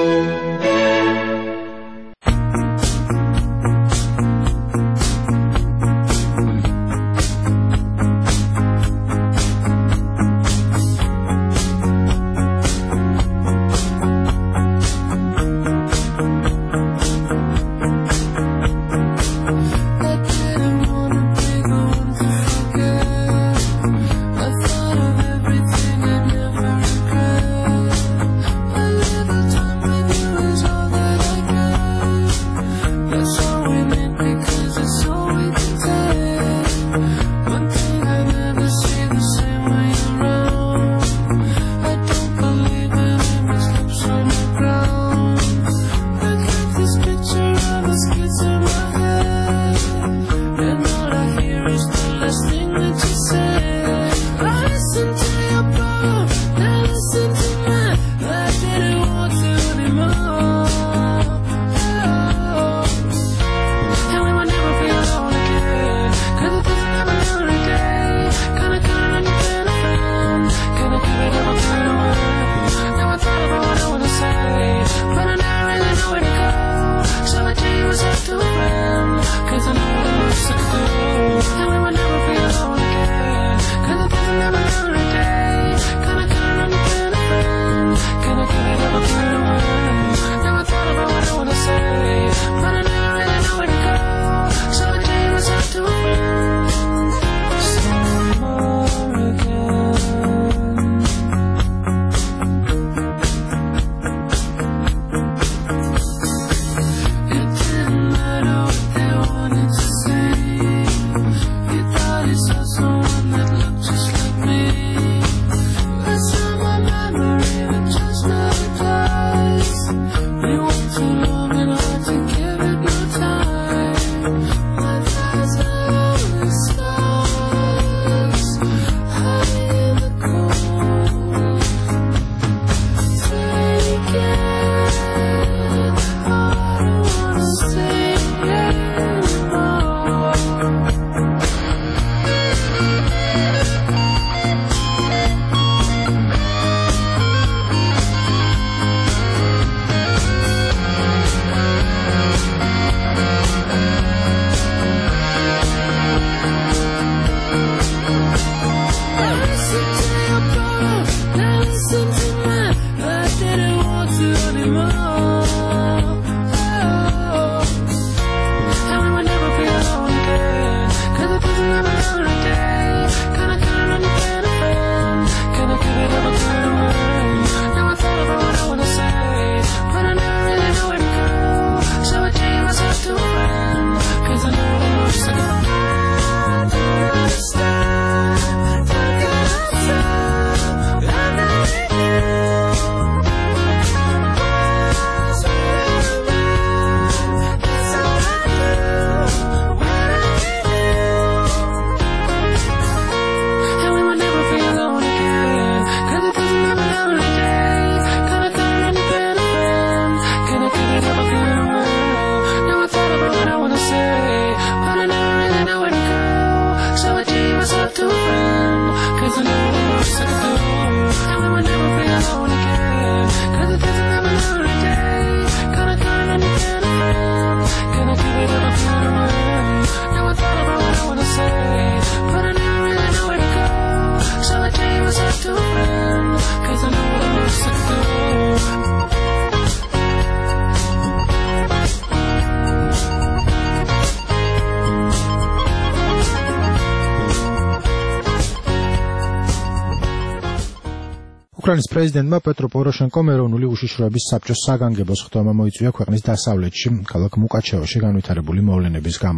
უკრაინის პრეზიდენტმა პეტრო პოროშენკომ ეროვნული უშიშროების საბჭოს საგანგებოს ხდომა მოიწვია ქვეყნის დასავლეთში, ქალაქ მუკაჩევოში განვითარებული მოვლენების გამო.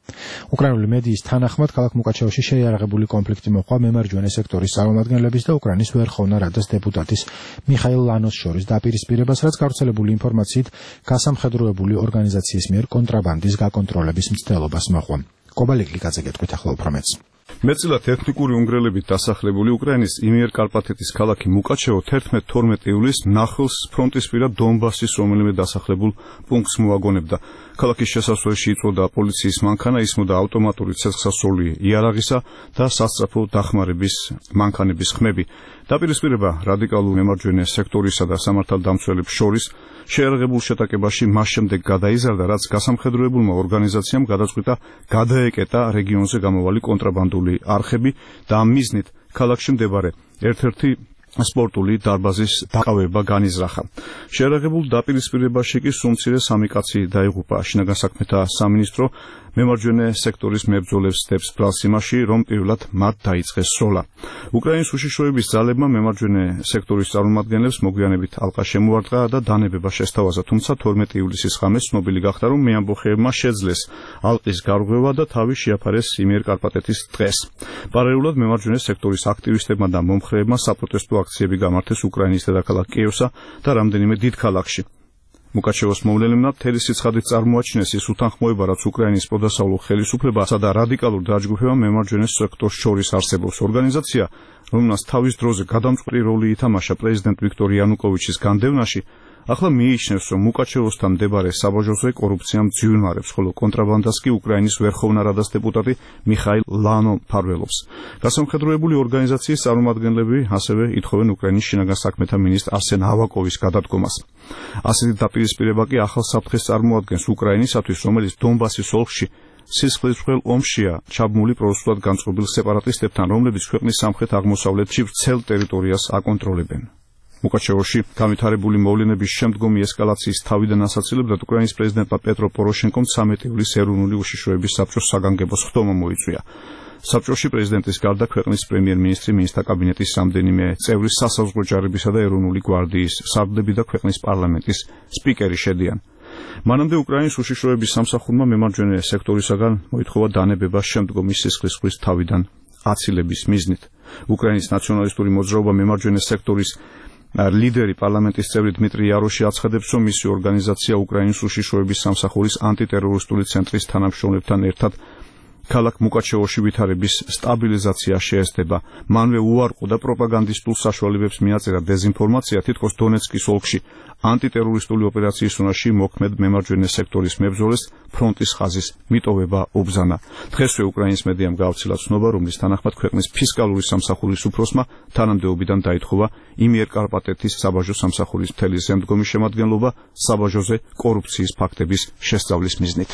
უკრაინული მედიის თანახმად, ქალაქ მუკაჩევოში შეიარაღებული კონფლიქტი მოყვა მემარჯვენე სექტორის წარმომადგენლების და უკრაინის ვერხოვნა რადას დეპუტატის მიხაილ ლანოს შორის დაპირისპირებას, რაც გავრცელებული ინფორმაციით გასამხედროებული ორგანიზაციის მიერ კონტრაბანდის გაკონტროლების მცდელობას მოყვა. კობალიკლიკაძე გეტყვით ახლა უფრო მეტს. მეტწილად ეთნიკური უნგრელებით დასახლებული უკრაინის იმიერკარპატეთის ქალაქი მუკაჩევო თერთმეტ თორმეტ ივლისს ნახილს ფრონტისპირა დონბასის რომელიმე დასახლებულ პუნქტს მოაგონებდა. ქალაქის შესასვლელში იწვოდა პოლიციის მანქანა, ისმოდა ავტომატური ცეცხლსასროლი იარაღისა და სასწრაფო დახმარების მანქანების ხმები. დაპირისპირება რადიკალურ მემარჯვენე სექტორისა და სამართალდამცველებს შორის შეიარაღებულ შეტაკებაში მას შემდეგ გადაიზარდა, რაც გასამხედროებულმა ორგანიზაციამ გადაწყვიტა გადაეკეტა რეგიონზე გამოვალი კონტრაბანდული არხები და ამ მიზნით ქალაქში მდებარე ერთ-ერთი სპორტული დარბაზის დაყავება განიზრახა. შეიარაღებულ დაპირისპირებაში კი სულ-მცირე სამი კაცი დაიღუპა. შინაგან საქმეთა სამინისტრო მემარჯვენე სექტორის მებრძოლებს სდებს ბრალს იმაში, რომ პირველად მათ დაიწყეს სროლა. უკრაინის უშიშროების ძალებმა მემარჯვენე სექტორის წარმომადგენლებს მოგვიანებით ალყა შემოარტყა და დანებება შესთავაზა, თუმცა თორმეტი ივლისის ღამეს ცნობილი გახდა, რომ მეამბოხეებმა შეძლეს ალყის გარღვევა და თავი შეაფარეს იმიერკარპატეთის ტყეს. პარალელურად მემარჯვენე სექტორის აქტივისტებმა და მომხრეებმა საპროტესტო აქციები გამართეს უკრაინის დედაქალაქ კიევსა და რამდენიმე დიდ ქალაქში. მუკაჩევოს მოვლენებმა მთელი სიცხადით წარმოაჩინეს ის უთანხმოება, რაც უკრაინის პროდასავლურ ხელისუფლებასა და რადიკალურ დაჯგუფებამ მემარჯვენე სექტორს შორის არსებობს. ორგანიზაცია, რომელსაც თავის დროზე გადამწყვეტი როლი ითამაშა პრეზიდენტ ვიქტორ იანუკოვიჩის განდევნაში, ახლა მიიჩნევს, რომ მუკაჩევოსთან მდებარე საბაჟოზე კორუფციამ ძიუნვარებს, ხოლო კონტრაბანდას კი უკრაინის ვერხოვნა რადას დეპუტატი მიხაილ ლანო მფარველობს. გასამხედროებული ორგანიზაციის წარმომადგენლები ასევე ითხოვენ უკრაინის შინაგან საქმეთა მინისტრ არსენ ავაკოვის გადადგომას. ასეთი დაპირისპირება კი ახალ საფრთხეს წარმოადგენს უკრაინისათვის, რომელიც დონბასის ოლქში სისხლისმღვრელ ომშია ჩაბმული პრორუსულად განწყობილ სეპარატისტებთან, რომლებიც ქვეყნის სამხრეთ-აღმოსავლეთში ვრცელ ტერიტორიას აკონტროლებენ. მუკაჩევოში განვითარებული მოვლენების შემდგომი ესკალაციის თავიდან ასაცილებლად უკრაინის პრეზიდენტმა პეტრო პოროშენკომ ცამეტი ივლისს ეროვნული უშიშროების საბჭოს საგანგებოს ხდომა მოიწვია. საბჭოში პრეზიდენტის გარდა ქვეყნის პრემიერ-მინისტრი, მინისტრთა კაბინეტის რამდენიმე წევრი, სასაზღვრო ჯარებისა და ეროვნული გვარდიის სარდლები და ქვეყნის პარლამენტის სპიკერი შედიან. მანამდე უკრაინის უშიშროების სამსახურმა მემარჯვენე სექტორისაგან მოითხოვა დანებება შემდგომი სისხლისღვრების თავიდან აცილების მიზნით. უკრაინის ნაციონალისტური მოძრაობა მემარჯვენე სექტორის ლიდერი პარლამენტის წევრი დმიტრი იაროში აცხადებს, რომ მისი ორგანიზაცია უკრაინის უშიშროების სამსახურის ანტიტერორისტული ცენტრის თანამშრომლებთან ერთად ქალაქ მუკაჩევოში ვითარების სტაბილიზაცია შეესწება. მანვე უარყო და პროპაგანდისტულ საშუალებებს მიაწერა დეზინფორმაცია, თითქოს დონეცკის ოლქში ანტიტერორისტული ოპერაციის უნარში მოქმედ მემარჯვენე სექტორის მებრძოლეს ფრონტის ხაზის მიტოვება უბრძანა. დღესვე უკრაინის მედიამ გაავრცელა ცნობა, რომლის თანახმად ქვეყნის ფისკალური სამსახურის უფროსმა თანამდებობიდან დაითხოვა იმიერკარპატეთის საბაჟო სამსახურის მთელი შემდგომი შემადგენლობა საბაჟოზე კორუფციის ფაქტების შესწავლის მიზნით.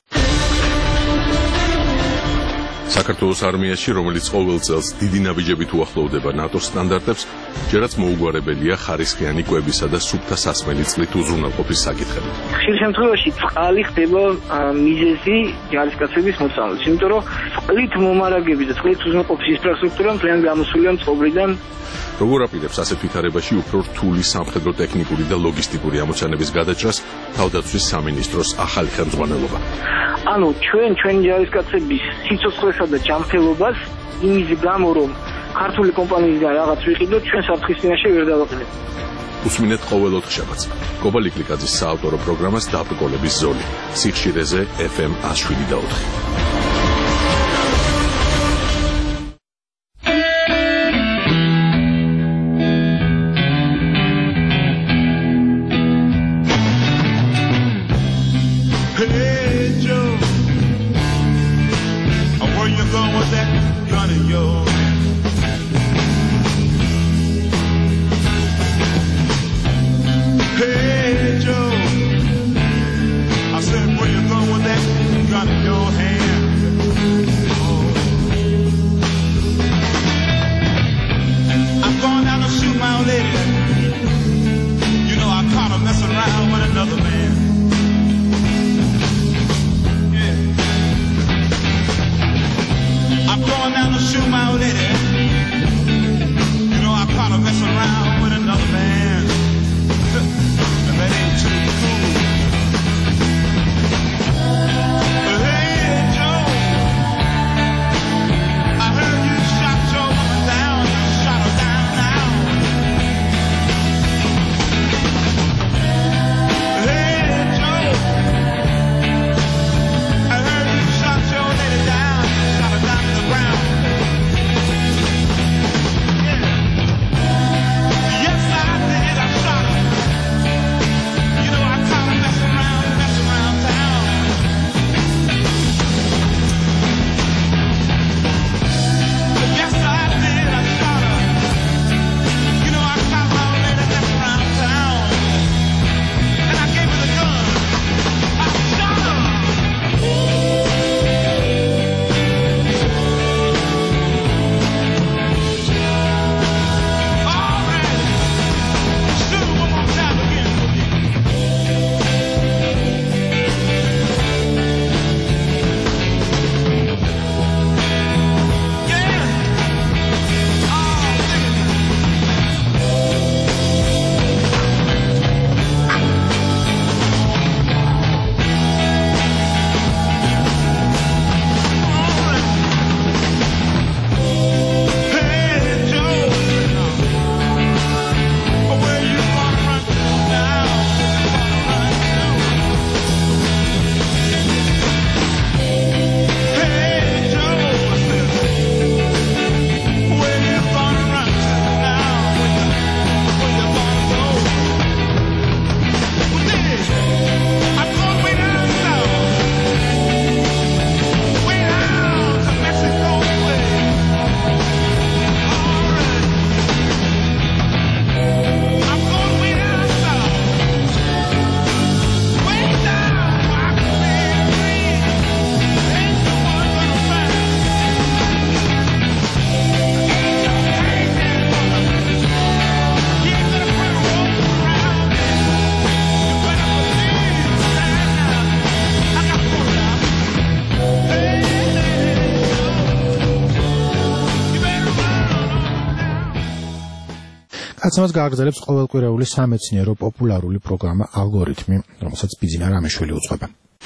საქართველოს არმიაში, რომელიც ყოველ წელს დიდი ნაბიჯებით უახლოვდება ნატოს სტანდარტებს, ჯერაც მოუგვარებელია ხარისხიანი კვებისა და სუფთა სასმელი წყლით უზრუნველყოფის საკითხები. ხშირ შემთხვევაში წყალი ხდება მიზეზი ჯარისკაცების მოწამვლის, იმიტომ რომ წყლით მომარაგების და წყლით უზრუნველყოფის ინფრასტრუქტურა მთლიანად გამოსულია წყობრიდან. როგორ აპირებს ასეთ ვითარებაში უფრო რთული სამხედრო ტექნიკური და ლოგისტიკური ამოცანების გადაჭრას თავდაცვის სამინისტროს ახალი ხელმძღვანელობა? ანუ ჩვენ ჩვენი ჯარისკაცების სიცოცხლესა და ჯანმრთელობას იმის გამო, რომ ქართული კომპანიისგან რაღაც ვიყიდოთ, ჩვენ საფრთხის წინაშე ვერ დავაყენებთ. უსმინეთ ყოველ ოთხშაბათს კობალიკლიკაძის საავტორო პროგრამას დაბრკოლების ზოლი სიხშირეზე ეფ ემ ას შვიდი და ოთხი. გადაცემას გააგრძელებს ყოველკვირეული სამეცნიერო პოპულარული პროგრამა ალგორითმი, რომელსაც ბიძინა რამიშვილი უძღვება.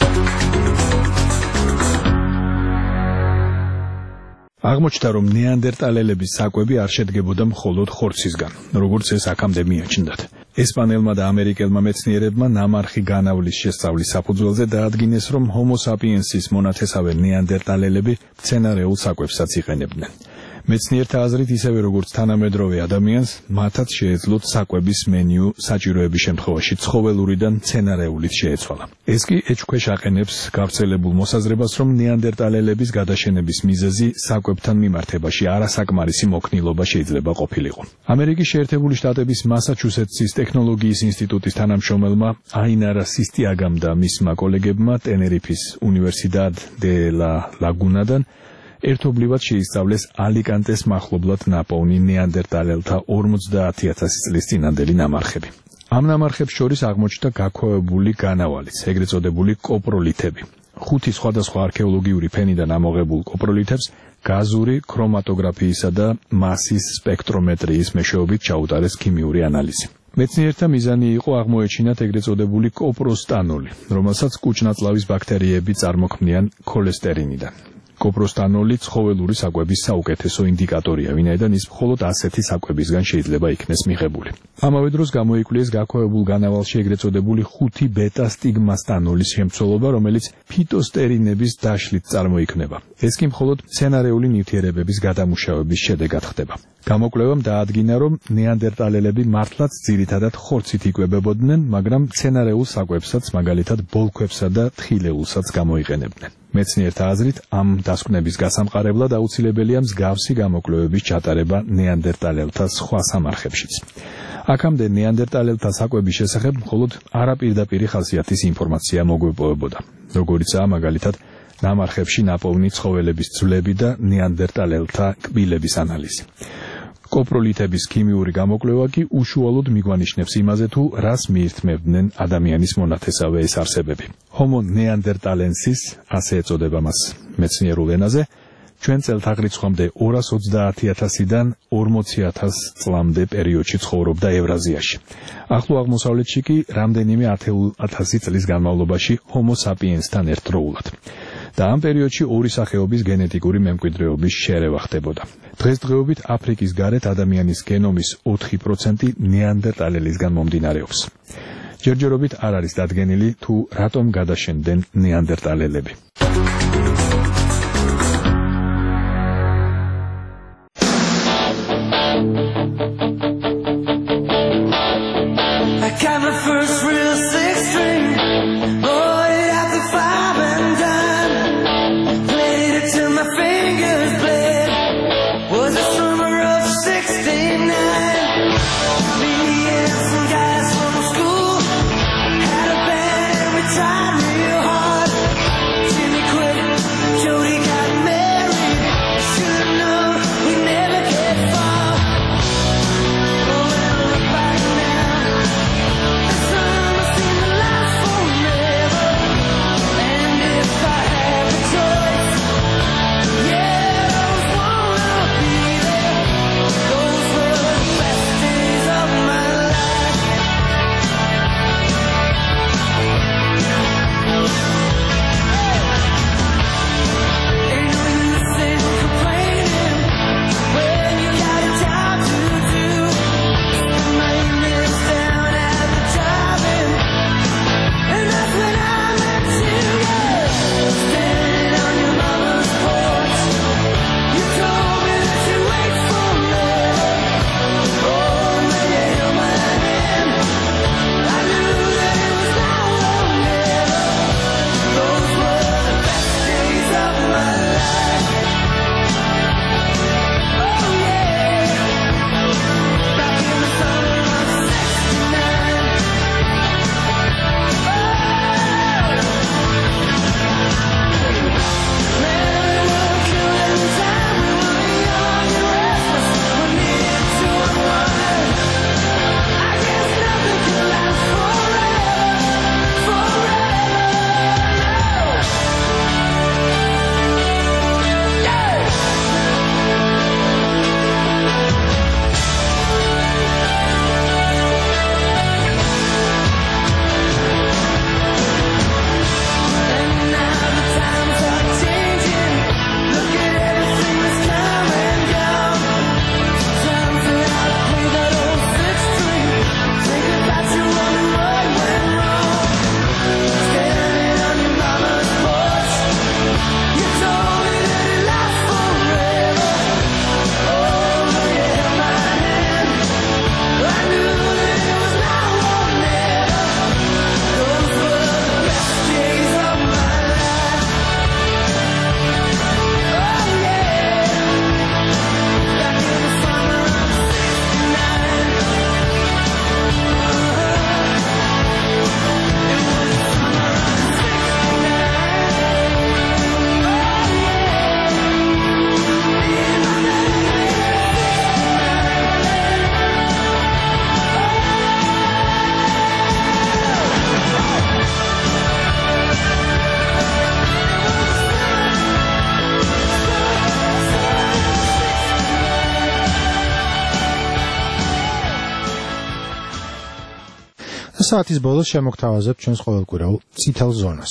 აღმოჩნდა, რომ ნეანდერტალელების საკვები არ შედგებოდა მხოლოდ ხორცისგან, როგორც ეს აქამდე მიაჩნდათ. ესპანელმა და ამერიკელმა მეცნიერებმა ნამარხი განავლის შესწავლის საფუძველზე დაადგინეს, რომ ჰომო საპიენსის მონათესავე ნეანდერტალელები მცენარეულ საკვებსაც იყენებდნენ. მეცნიერთა აზრით, ისევე როგორც თანამედროვე ადამიანს, მათაც შეეძლოთ საკვების მენიუ საჭიროების შემთხვევაში ცხოველურიდან მცენარეულით შეეცვალა. ეს კი ეჭვქვეშ აყენებს გავრცელებულ მოსაზრებას, რომ ნეანდერტალელების გადაშენების მიზეზი საკვებთან მიმართებაში არასაკმარისი მოქნილობა შეიძლება ყოფილიყო. ამერიკის შეერთებული შტატების მასაჩუსეტსის ტექნოლოგიის ინსტიტუტის თანამშრომელმა აინარა სისტიაგამ და მისმა კოლეგებმა ტენერიფის უნივერსიდად დე ლა ლაგუნადან ერთობლივად შეისწავლეს ალიკანტეს მახლობლად ნაპოვნი ნეანდერტალელთა ორმოცდაათი ათასი წლის წინანდელი ნამარხები. ამ ნამარხებს შორის აღმოჩნდა გაქვავებული განავალიც, ეგრეთ წოდებული კოპროლითები. ხუთი სხვადასხვა არქეოლოგიური ფენიდან ამოღებულ კოპროლითებს გაზური ქრომატოგრაფიისა და მასის სპექტრომეტრიის მეშვეობით ჩაუტარეს ქიმიური ანალიზი. მეცნიერთა მიზანი იყო აღმოეჩინათ ეგრეთ წოდებული კოპროსტანოლი, რომელსაც კუჭნაწლავის ბაქტერიები წარმოქმნიან ქოლესტერინიდან. კოპროსტანოლი ცხოველური საკვების საუკეთესო ინდიკატორია, ვინაიდან ის მხოლოდ ასეთი საკვებისგან შეიძლება იქნეს მიღებული. ამავე დროს გამოიკვლიეს გაქვავებულ განავალში ეგრეთ წოდებული ხუთი ბეტა სტიგმასტანოლის შემცველობა, რომელიც ფიტოსტერინების დაშლით წარმოიქმნება. ეს კი მხოლოდ მცენარეული ნივთიერებების გადამუშავების შედეგად ხდება. გამოკვლევამ დაადგინა, რომ ნეანდერტალელები მართლაც ძირითადად ხორცით იკვებებოდნენ, მაგრამ მცენარეულ საკვებსაც, მაგალითად ბოლქვებსა და თხილეულსაც გამოიყენებდნენ. მეცნიერთა აზრით, ამ დასკვნების გასამყარებლად აუცილებელია მსგავსი გამოკვლევების ჩატარება ნეანდერტალელთა სხვა სამარხებშიც. აქამდე ნეანდერტალელთა საკვების შესახებ მხოლოდ არაპირდაპირი ხასიათის ინფორმაცია მოგვეპოვებოდა, როგორიცაა მაგალითად ნამარხებში ნაპოვნი ცხოველების ძვლები და ნეანდერტალელთა კბილების ანალიზი. კოპროლითების ქიმიური გამოკვლევა კი უშუალოდ მიგვანიშნებს იმაზე, თუ რას მიირთმევდნენ ადამიანის მონათესავე ეს არსებები. ჰომო ნეანდერტალენსის, ასე ეწოდება მას მეცნიერულ ენაზე, ჩვენ წელთაღრიცხვამდე ორას ოცდაათი ათასიდან ორმოცი ათას წლამდე პერიოდში ცხოვრობდა ევრაზიაში. ახლო აღმოსავლეთში კი რამდენიმე ათეული წლის განმავლობაში ჰომო საპიენსთან ერთდროულად. და ამ პერიოდში ორი სახეობის გენეტიკური მემკვიდრეობის შერევა ხდებოდა. დღესდღეობით აფრიკის გარეთ ადამიანის გენომის ოთხი პროცენტი ნეანდერტალელისგან მომდინარეობს. ჯერჯერობით არ არის დადგენილი, თუ რატომ გადაშენდნენ ნეანდერტალელები. Jimmy quit საათის ბოლოს შემოგთავაზებთ ჩვენს ყოველკვირეულ წითელ ზონას.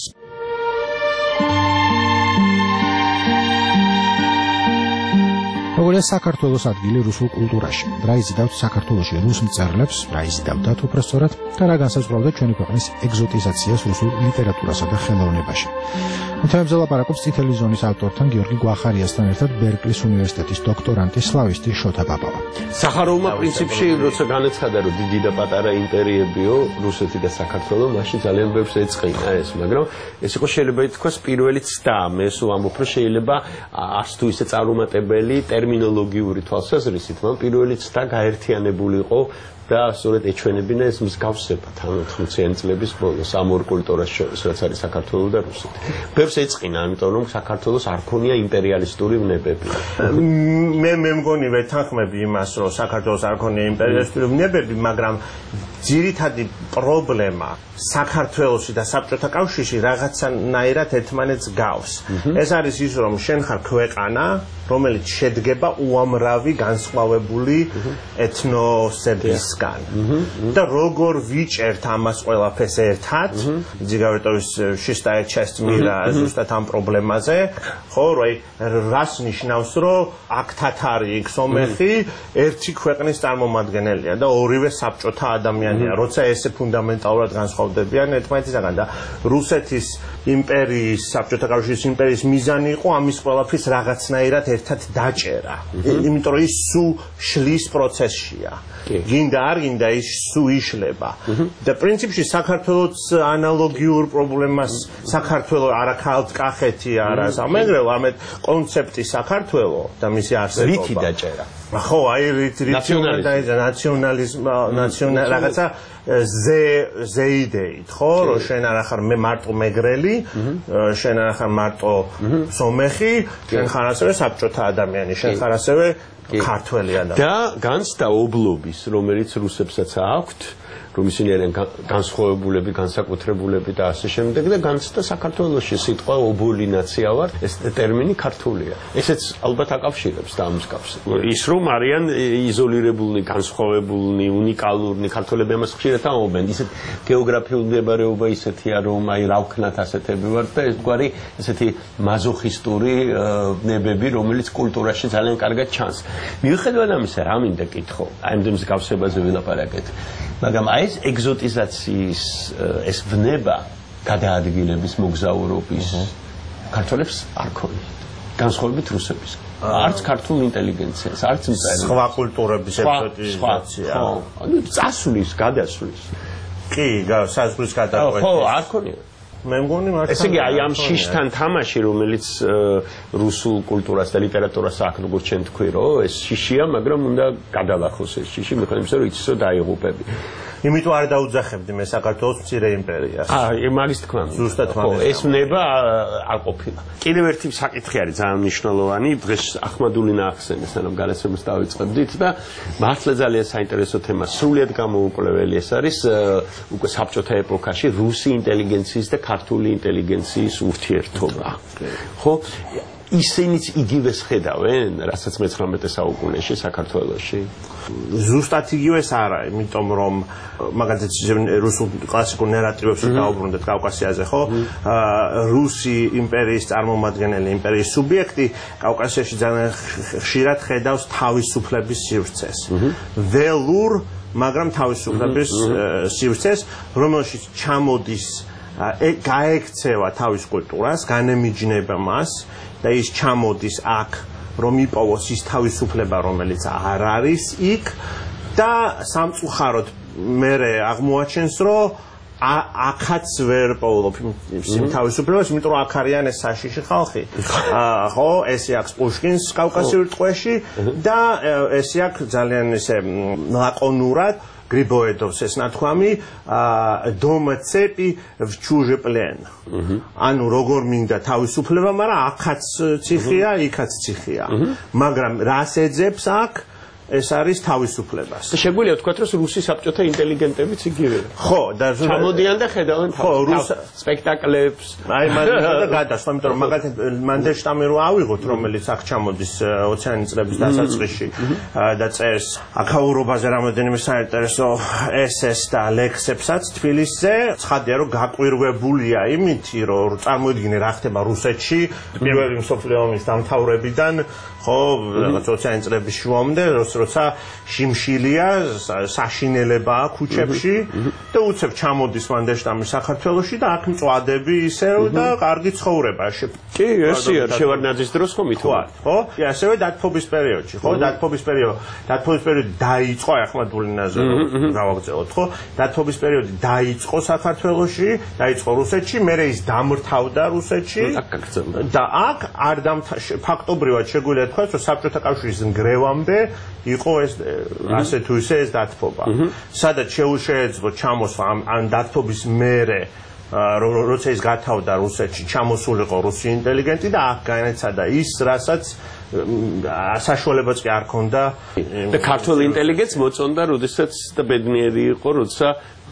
როგორია საქართველოს ადგილი რუსულ კულტურაში, რა იზიდავთ საქართველოში რუს მწერლებს, რა იზიდავდათ უბრალოდ და რა განსაზღვრავდა ჩვენი ქვეყნის ეგზოტიზაციას რუსულ ლიტერატურასა და ხელოვნებაში. თემებზე ლაპარაკობს წითელი ზონის ავტორთან გიორგი გვახარიასთან ერთად ბერკლის უნივერსიტეტის დოქტორანტი სლავისტი შოთა პაპავა. სახაროვმა პრინციპში როცა განაცხადა რომ დიდი და პატარა იმპერიებიო რუსეთი და საქართველო მაშინ ძალიან ბევრს ეწყინა ეს, მაგრამ ეს იყო შეიძლება ითქვას პირველი ცდა, მე სულ ამბობ რომ შეიძლება არც თუ ისე წარუმატებელი ტერმინოლოგიური თვალსაზრისით, მაგრამ პირველი ცდა გაერთიანებული იყო და სწორედ ეჩვენებინა ეს მსგავსება თან ოთხმოციანი წლების ბოლოს ამ ორ კულტურას შორის, რაც არის საქართველო და რუსეთი. ბევრს ეწყინა, იმიტომ რომ საქართველოს არ ქონია იმპერიალისტური ვნებები. მე მე მგონი ვეთანხმები იმას, რომ საქართველოს არ ქონია იმპერიალისტური ვნებები, მაგრამ ძირითადი პრობლემა საქართველოსი და საბჭოთა კავშირში რაღაცნაირად ერთმანეთს გავს. ეს არის ის, რომ შენ ხარ ქვეყანა, რომელიც შედგება უამრავი განსხვავებული ეთნოსებისგან. და როგორ ვიჭერთ ამას ყველაფერს ერთად, ძიგავეტოვის შისტაა часть мира ზუსტად ამ პრობლემაზე, ხო, რას ნიშნავს, რომ აქ თათარი, იქ სომეხი ერთი ქვეყნის წარმომადგენელია და ორივე საბჭოთა ადამიანია, როცა ესე ფუნდამენტალურად განსხვავდებიან ერთმანეთისგან და რუსეთის იმპერიის, საბჭოთა კავშირის იმპერიის მიზანი იყო ამის ყველაფრის რაღაცნაირად ერთად დაჭერა. იმიტომ რომ ის სულ შლის პროცესშია. გინდა არ გინდა ის სულ იშლება. და პრინციპში საქართველოს ანალოგიურ პრობლემას საქართველო არა ქალთ კახეთი არა სამეგრელო, ამეთ კონცეფტი საქართველო და მისი არსებობა. რითი დაჭერა? ხო, აი ნაციონალიზმი, ნაციონალ რაღაცა ზე ზეიდეით, ხო, რომ შენ არ ახარ მე მარტო მეგრელი, შენ არ ახარ მარტო სომეხი, შენ ხარ ასევე საბჭოთა ადამიანი, შენ ხარ ასევე ქართველი ადამიანი. და განცდა ობლობის, რომელიც რუსებსაც აქვთ, რომ ისინი არიან განსხვავებულები, განსაკუთრებულები და ასე შემდეგ და განცდა საქართველოში სიტყვა ობოლი ნაცია ვარ, ეს ტერმინი ქართულია. ესეც ალბათ აკავშირებს და ამსგავს. ის რომ არიან იზოლირებულნი, განსხვავებულნი, უნიკალურნი, ქართველები ამას ხშირად ამბობენ. ისეთ გეოგრაფიული მდებარეობა ისეთია, რომ აი რა ვქნათ ასეთები ვარ და ეს გვარი ესეთი მაზოხისტური ნებები, რომელიც კულტურაში ძალიან კარგად ჩანს. მიუხედავად ამისა, რა მინდა კითხო, აი ამ მსგავსებაზე ვილაპარაკეთ. მაგრამ აი ეს ეგზოტიზაციის ეს ვნება გადაადგილების მოგზაურობის ქართველებს არ ქონიათ. განსხვავებით რუსებისგან. არც ქართულ ინტელიგენციას, არც მწერლებს. სხვა კულტურების ეგზოტიზაცია. ხო, ანუ წასვლის, გადასვლის. კი, საზღვრის გადაკვეთის. ხო, არ ქონიათ. მე მგონი მართლა. ესე იგი აი ამ შიშთან თამაში, რომელიც რუსულ კულტურას და ლიტერატურას აქვს, როგორც ჩვენ თქვი, რომ ეს შიშია, მაგრამ უნდა გადალახოს ეს შიში, მithon იმისა, რომ იცისო დაიღუპები. იმიტომ არ დაუძახებდი მე საქართველოს მცირე იმპერიას. აა, მაგის თქმა უნდა. ზუსტად მაგის. ეს ნება არ ყოფილა. კიდევ ერთი საკითხი არის ძალიან მნიშვნელოვანი, დღეს ახმადულინა ახსენეს, სანამ განაცემას დავიწყებდით და მართლა ძალიან საინტერესო თემა, სრულიად გამოუკვლეველი ეს არის უკვე საბჭოთა ეპოქაში რუსი ინტელიგენციის და ქართული ინტელიგენციის ურთიერთობა. ხო? ისინიც იგივეს ხედავენ, რასაც მეცხრამეტე საუკუნეში საქართველოში. ზუსტად იგივეს არა, იმიტომ რომ მაგალითად რუსულ კლასიკურ ნარატივებს დაუბრუნდეთ კავკასიაზე, ხო? რუსი იმპერიის წარმომადგენელი, იმპერიის სუბიექტი კავკასიაში ძალიან ხშირად ხედავს თავისუფლების სივრცეს. ველურ, მაგრამ თავისუფლების სივრცეს, რომელშიც ჩამოდის გაექცევა თავის კულტურას, განემიჯნება მას და ის ჩამოდის აქ, რომ იპოვოს ის თავისუფლება, რომელიც არ არის იქ და სამწუხაროდ მერე აღმოაჩენს, რომ აქაც ვერ პოულობ იმ თავისუფლებას, იმიტომ რომ აქ არიან ეს საშიში ხალხი. ხო, ესე აქვს პუშკინს კავკასიურ ტყვეში და ესე აქვს ძალიან ესე ლაკონურად გრიბოედოვს ეს ნათქვამი დომა ცეპი в чуже плен. ანუ როგორ მინდა თავისუფლება, მაგრამ აქაც ციხია, იქაც ციხია. მაგრამ რას ეძებს აქ? ეს არის თავისუფლებას. შეგვიძლია ვთქვათ, რომ რუსი საბჭოთა ინტელიგენტებიც იგივე. ხო, და ჩამოდიან და ხედავენ თავის სპექტაკლებს. აი, მაგალითად და გადასვლა, იმიტომ რომ მაგალითად მანდელშტამი რო ავიღოთ, რომელიც აქ ჩამოდის ოციანი წლების დასაწყისში და წერს აქაურობაზე რამდენიმე საინტერესო ესეს და ლექსებსაც თბილისზე, ცხადია რომ გაკვირვებულია იმით, რომ წარმოიდგინე რა ხდება რუსეთში პირველი მსოფლიო ომის დამთავრებიდან, ხო, რაღაც ოციანი წლების შუამდე, როცა შიმშილია, საშინელებაა ქუჩებში და უცებ ჩამოდის მანდელშტამი საქართველოში და აქ მწვადები ისევ და კარგი ცხოვრება. კი, ესია შევარდნაძის დროს ხომ ითქვა, ხო? კი, ასევე დათბობის პერიოდში, ხო? დათბობის პერიოდი, დათბობის პერიოდი დაიწყო, ახმადული ნაზი გავაგზავნოთ, ხო? დათბობის პერიოდი დაიწყო საქართველოში, დაიწყო რუსეთში, მერე ის დამრთავდა რუსეთში და აქ არ დამთა ფაქტობრივად შეგვიძლია თქვა, რომ საბჭოთა კავშირის ნგრევამდე იყო ეს ასე თუ ისე ეს დათბობა. სადაც შეეძლო ჩამოსვლა ამ დათბობის მერე როცა ის გათავდა რუსეთში, ჩამოსულიყო რუსი ინტელიგენტი და აქ განეცადა ის, რასაც საშუალებაც კი არ ქონდა და ქართული ინტელიგენტს მოწონდა, როდესაც და ბედნიერი იყო, როცა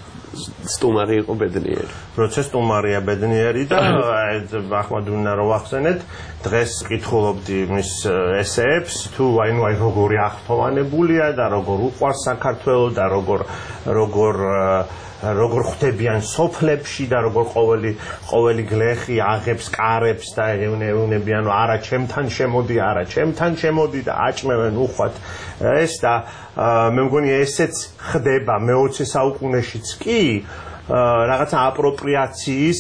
სტუმარი იყო ბედნიერი. როცა სტუმარია ბედნიერი და ახმადულინა რო ვახსენეთ, დღეს კითხულობდი მის ესეებს, თუ აი ნუ აი როგორი აღფრთოვანებულია და როგორ უყვარს საქართველო და როგორ როგორ როგორ ხვდებიან სოფლებში და როგორ ყოველი ყოველი გლეხი აღებს კარებს და ეუნებიან რომ არა ჩემთან შემოდი, არა ჩემთან შემოდი და აჭმევენ უხვად ეს და მე მგონი ესეც ხდება მეოცე საუკუნეშიც კი რაღაცა აპროპრიაციის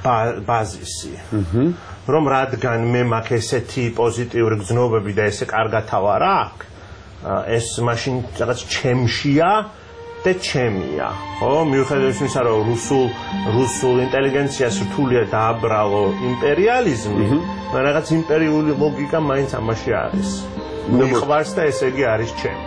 ბაზისი. რომ რადგან მე მაქვს ესეთი პოზიტიური გზნობები და ესე კარგათავ არ აქვს, ეს მაშინ რაღაც ჩემშია და ჩემია, ხო? მიუხედავად იმისა, რომ რუსულ რუსულ ინტელიგენციას რთულია დააბრალო იმპერიალიზმი, მაგრამ რაღაც იმპერიული ლოგიკა მაინც ამაში არის. მიყვარს და ესე იგი არის ჩემი.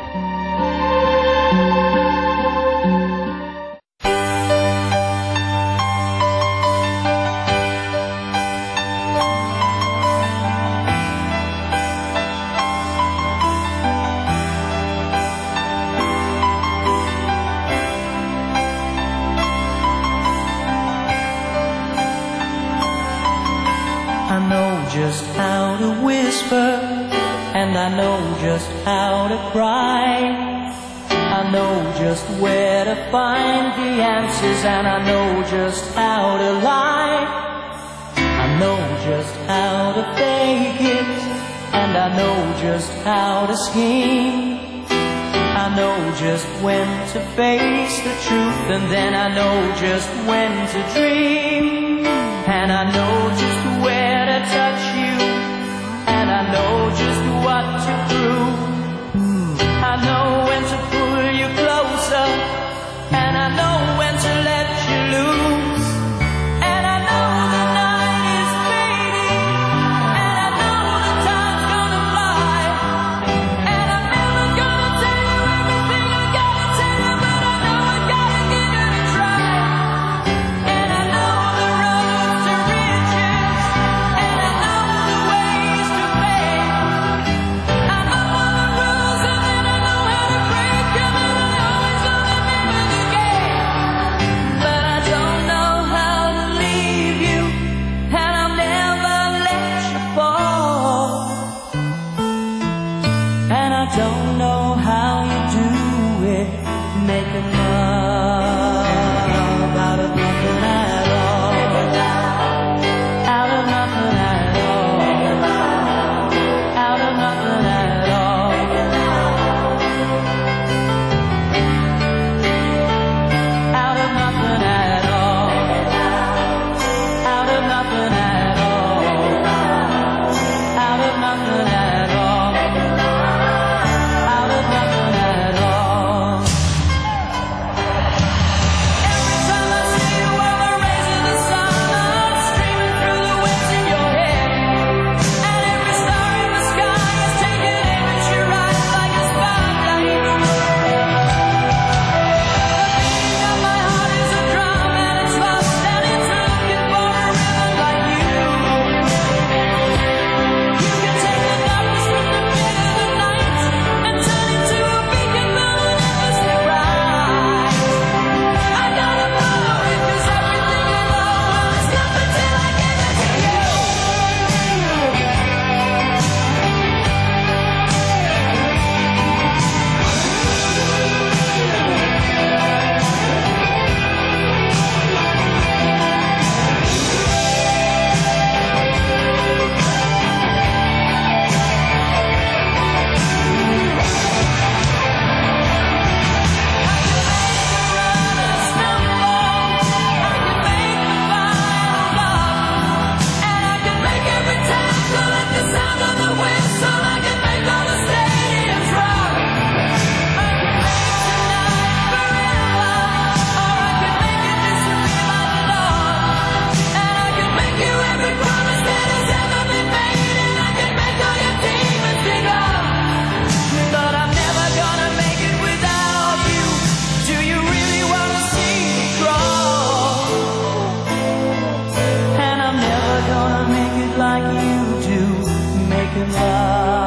Just how to whisper, and I know just how to cry. I know just where to find the answers, and I know just how to lie. I know just how to fake it, and I know just how to scheme. I know just when to face the truth, and then I know just when to dream. And I know just where to touch you, and I know just what to prove. I know when to pull you closer, and I know when to let you loose. And I know the night is fading, and I know the time's gonna fly. And I'm never gonna tell you everything I gotta tell you, but I know I gotta give it a try. And I know the road to riches, and I know the ways to fame. I know all the rules, and then I know how to break them, and I know it's only me with the game. But I don't know how to leave you, and I'll never let you fall. And I don't know how you do it, making love out of nothing at all. Out of nothing at all. Out of nothing at all. Out of nothing at all. Out of nothing at all. Out of nothing at all. like you do, making love.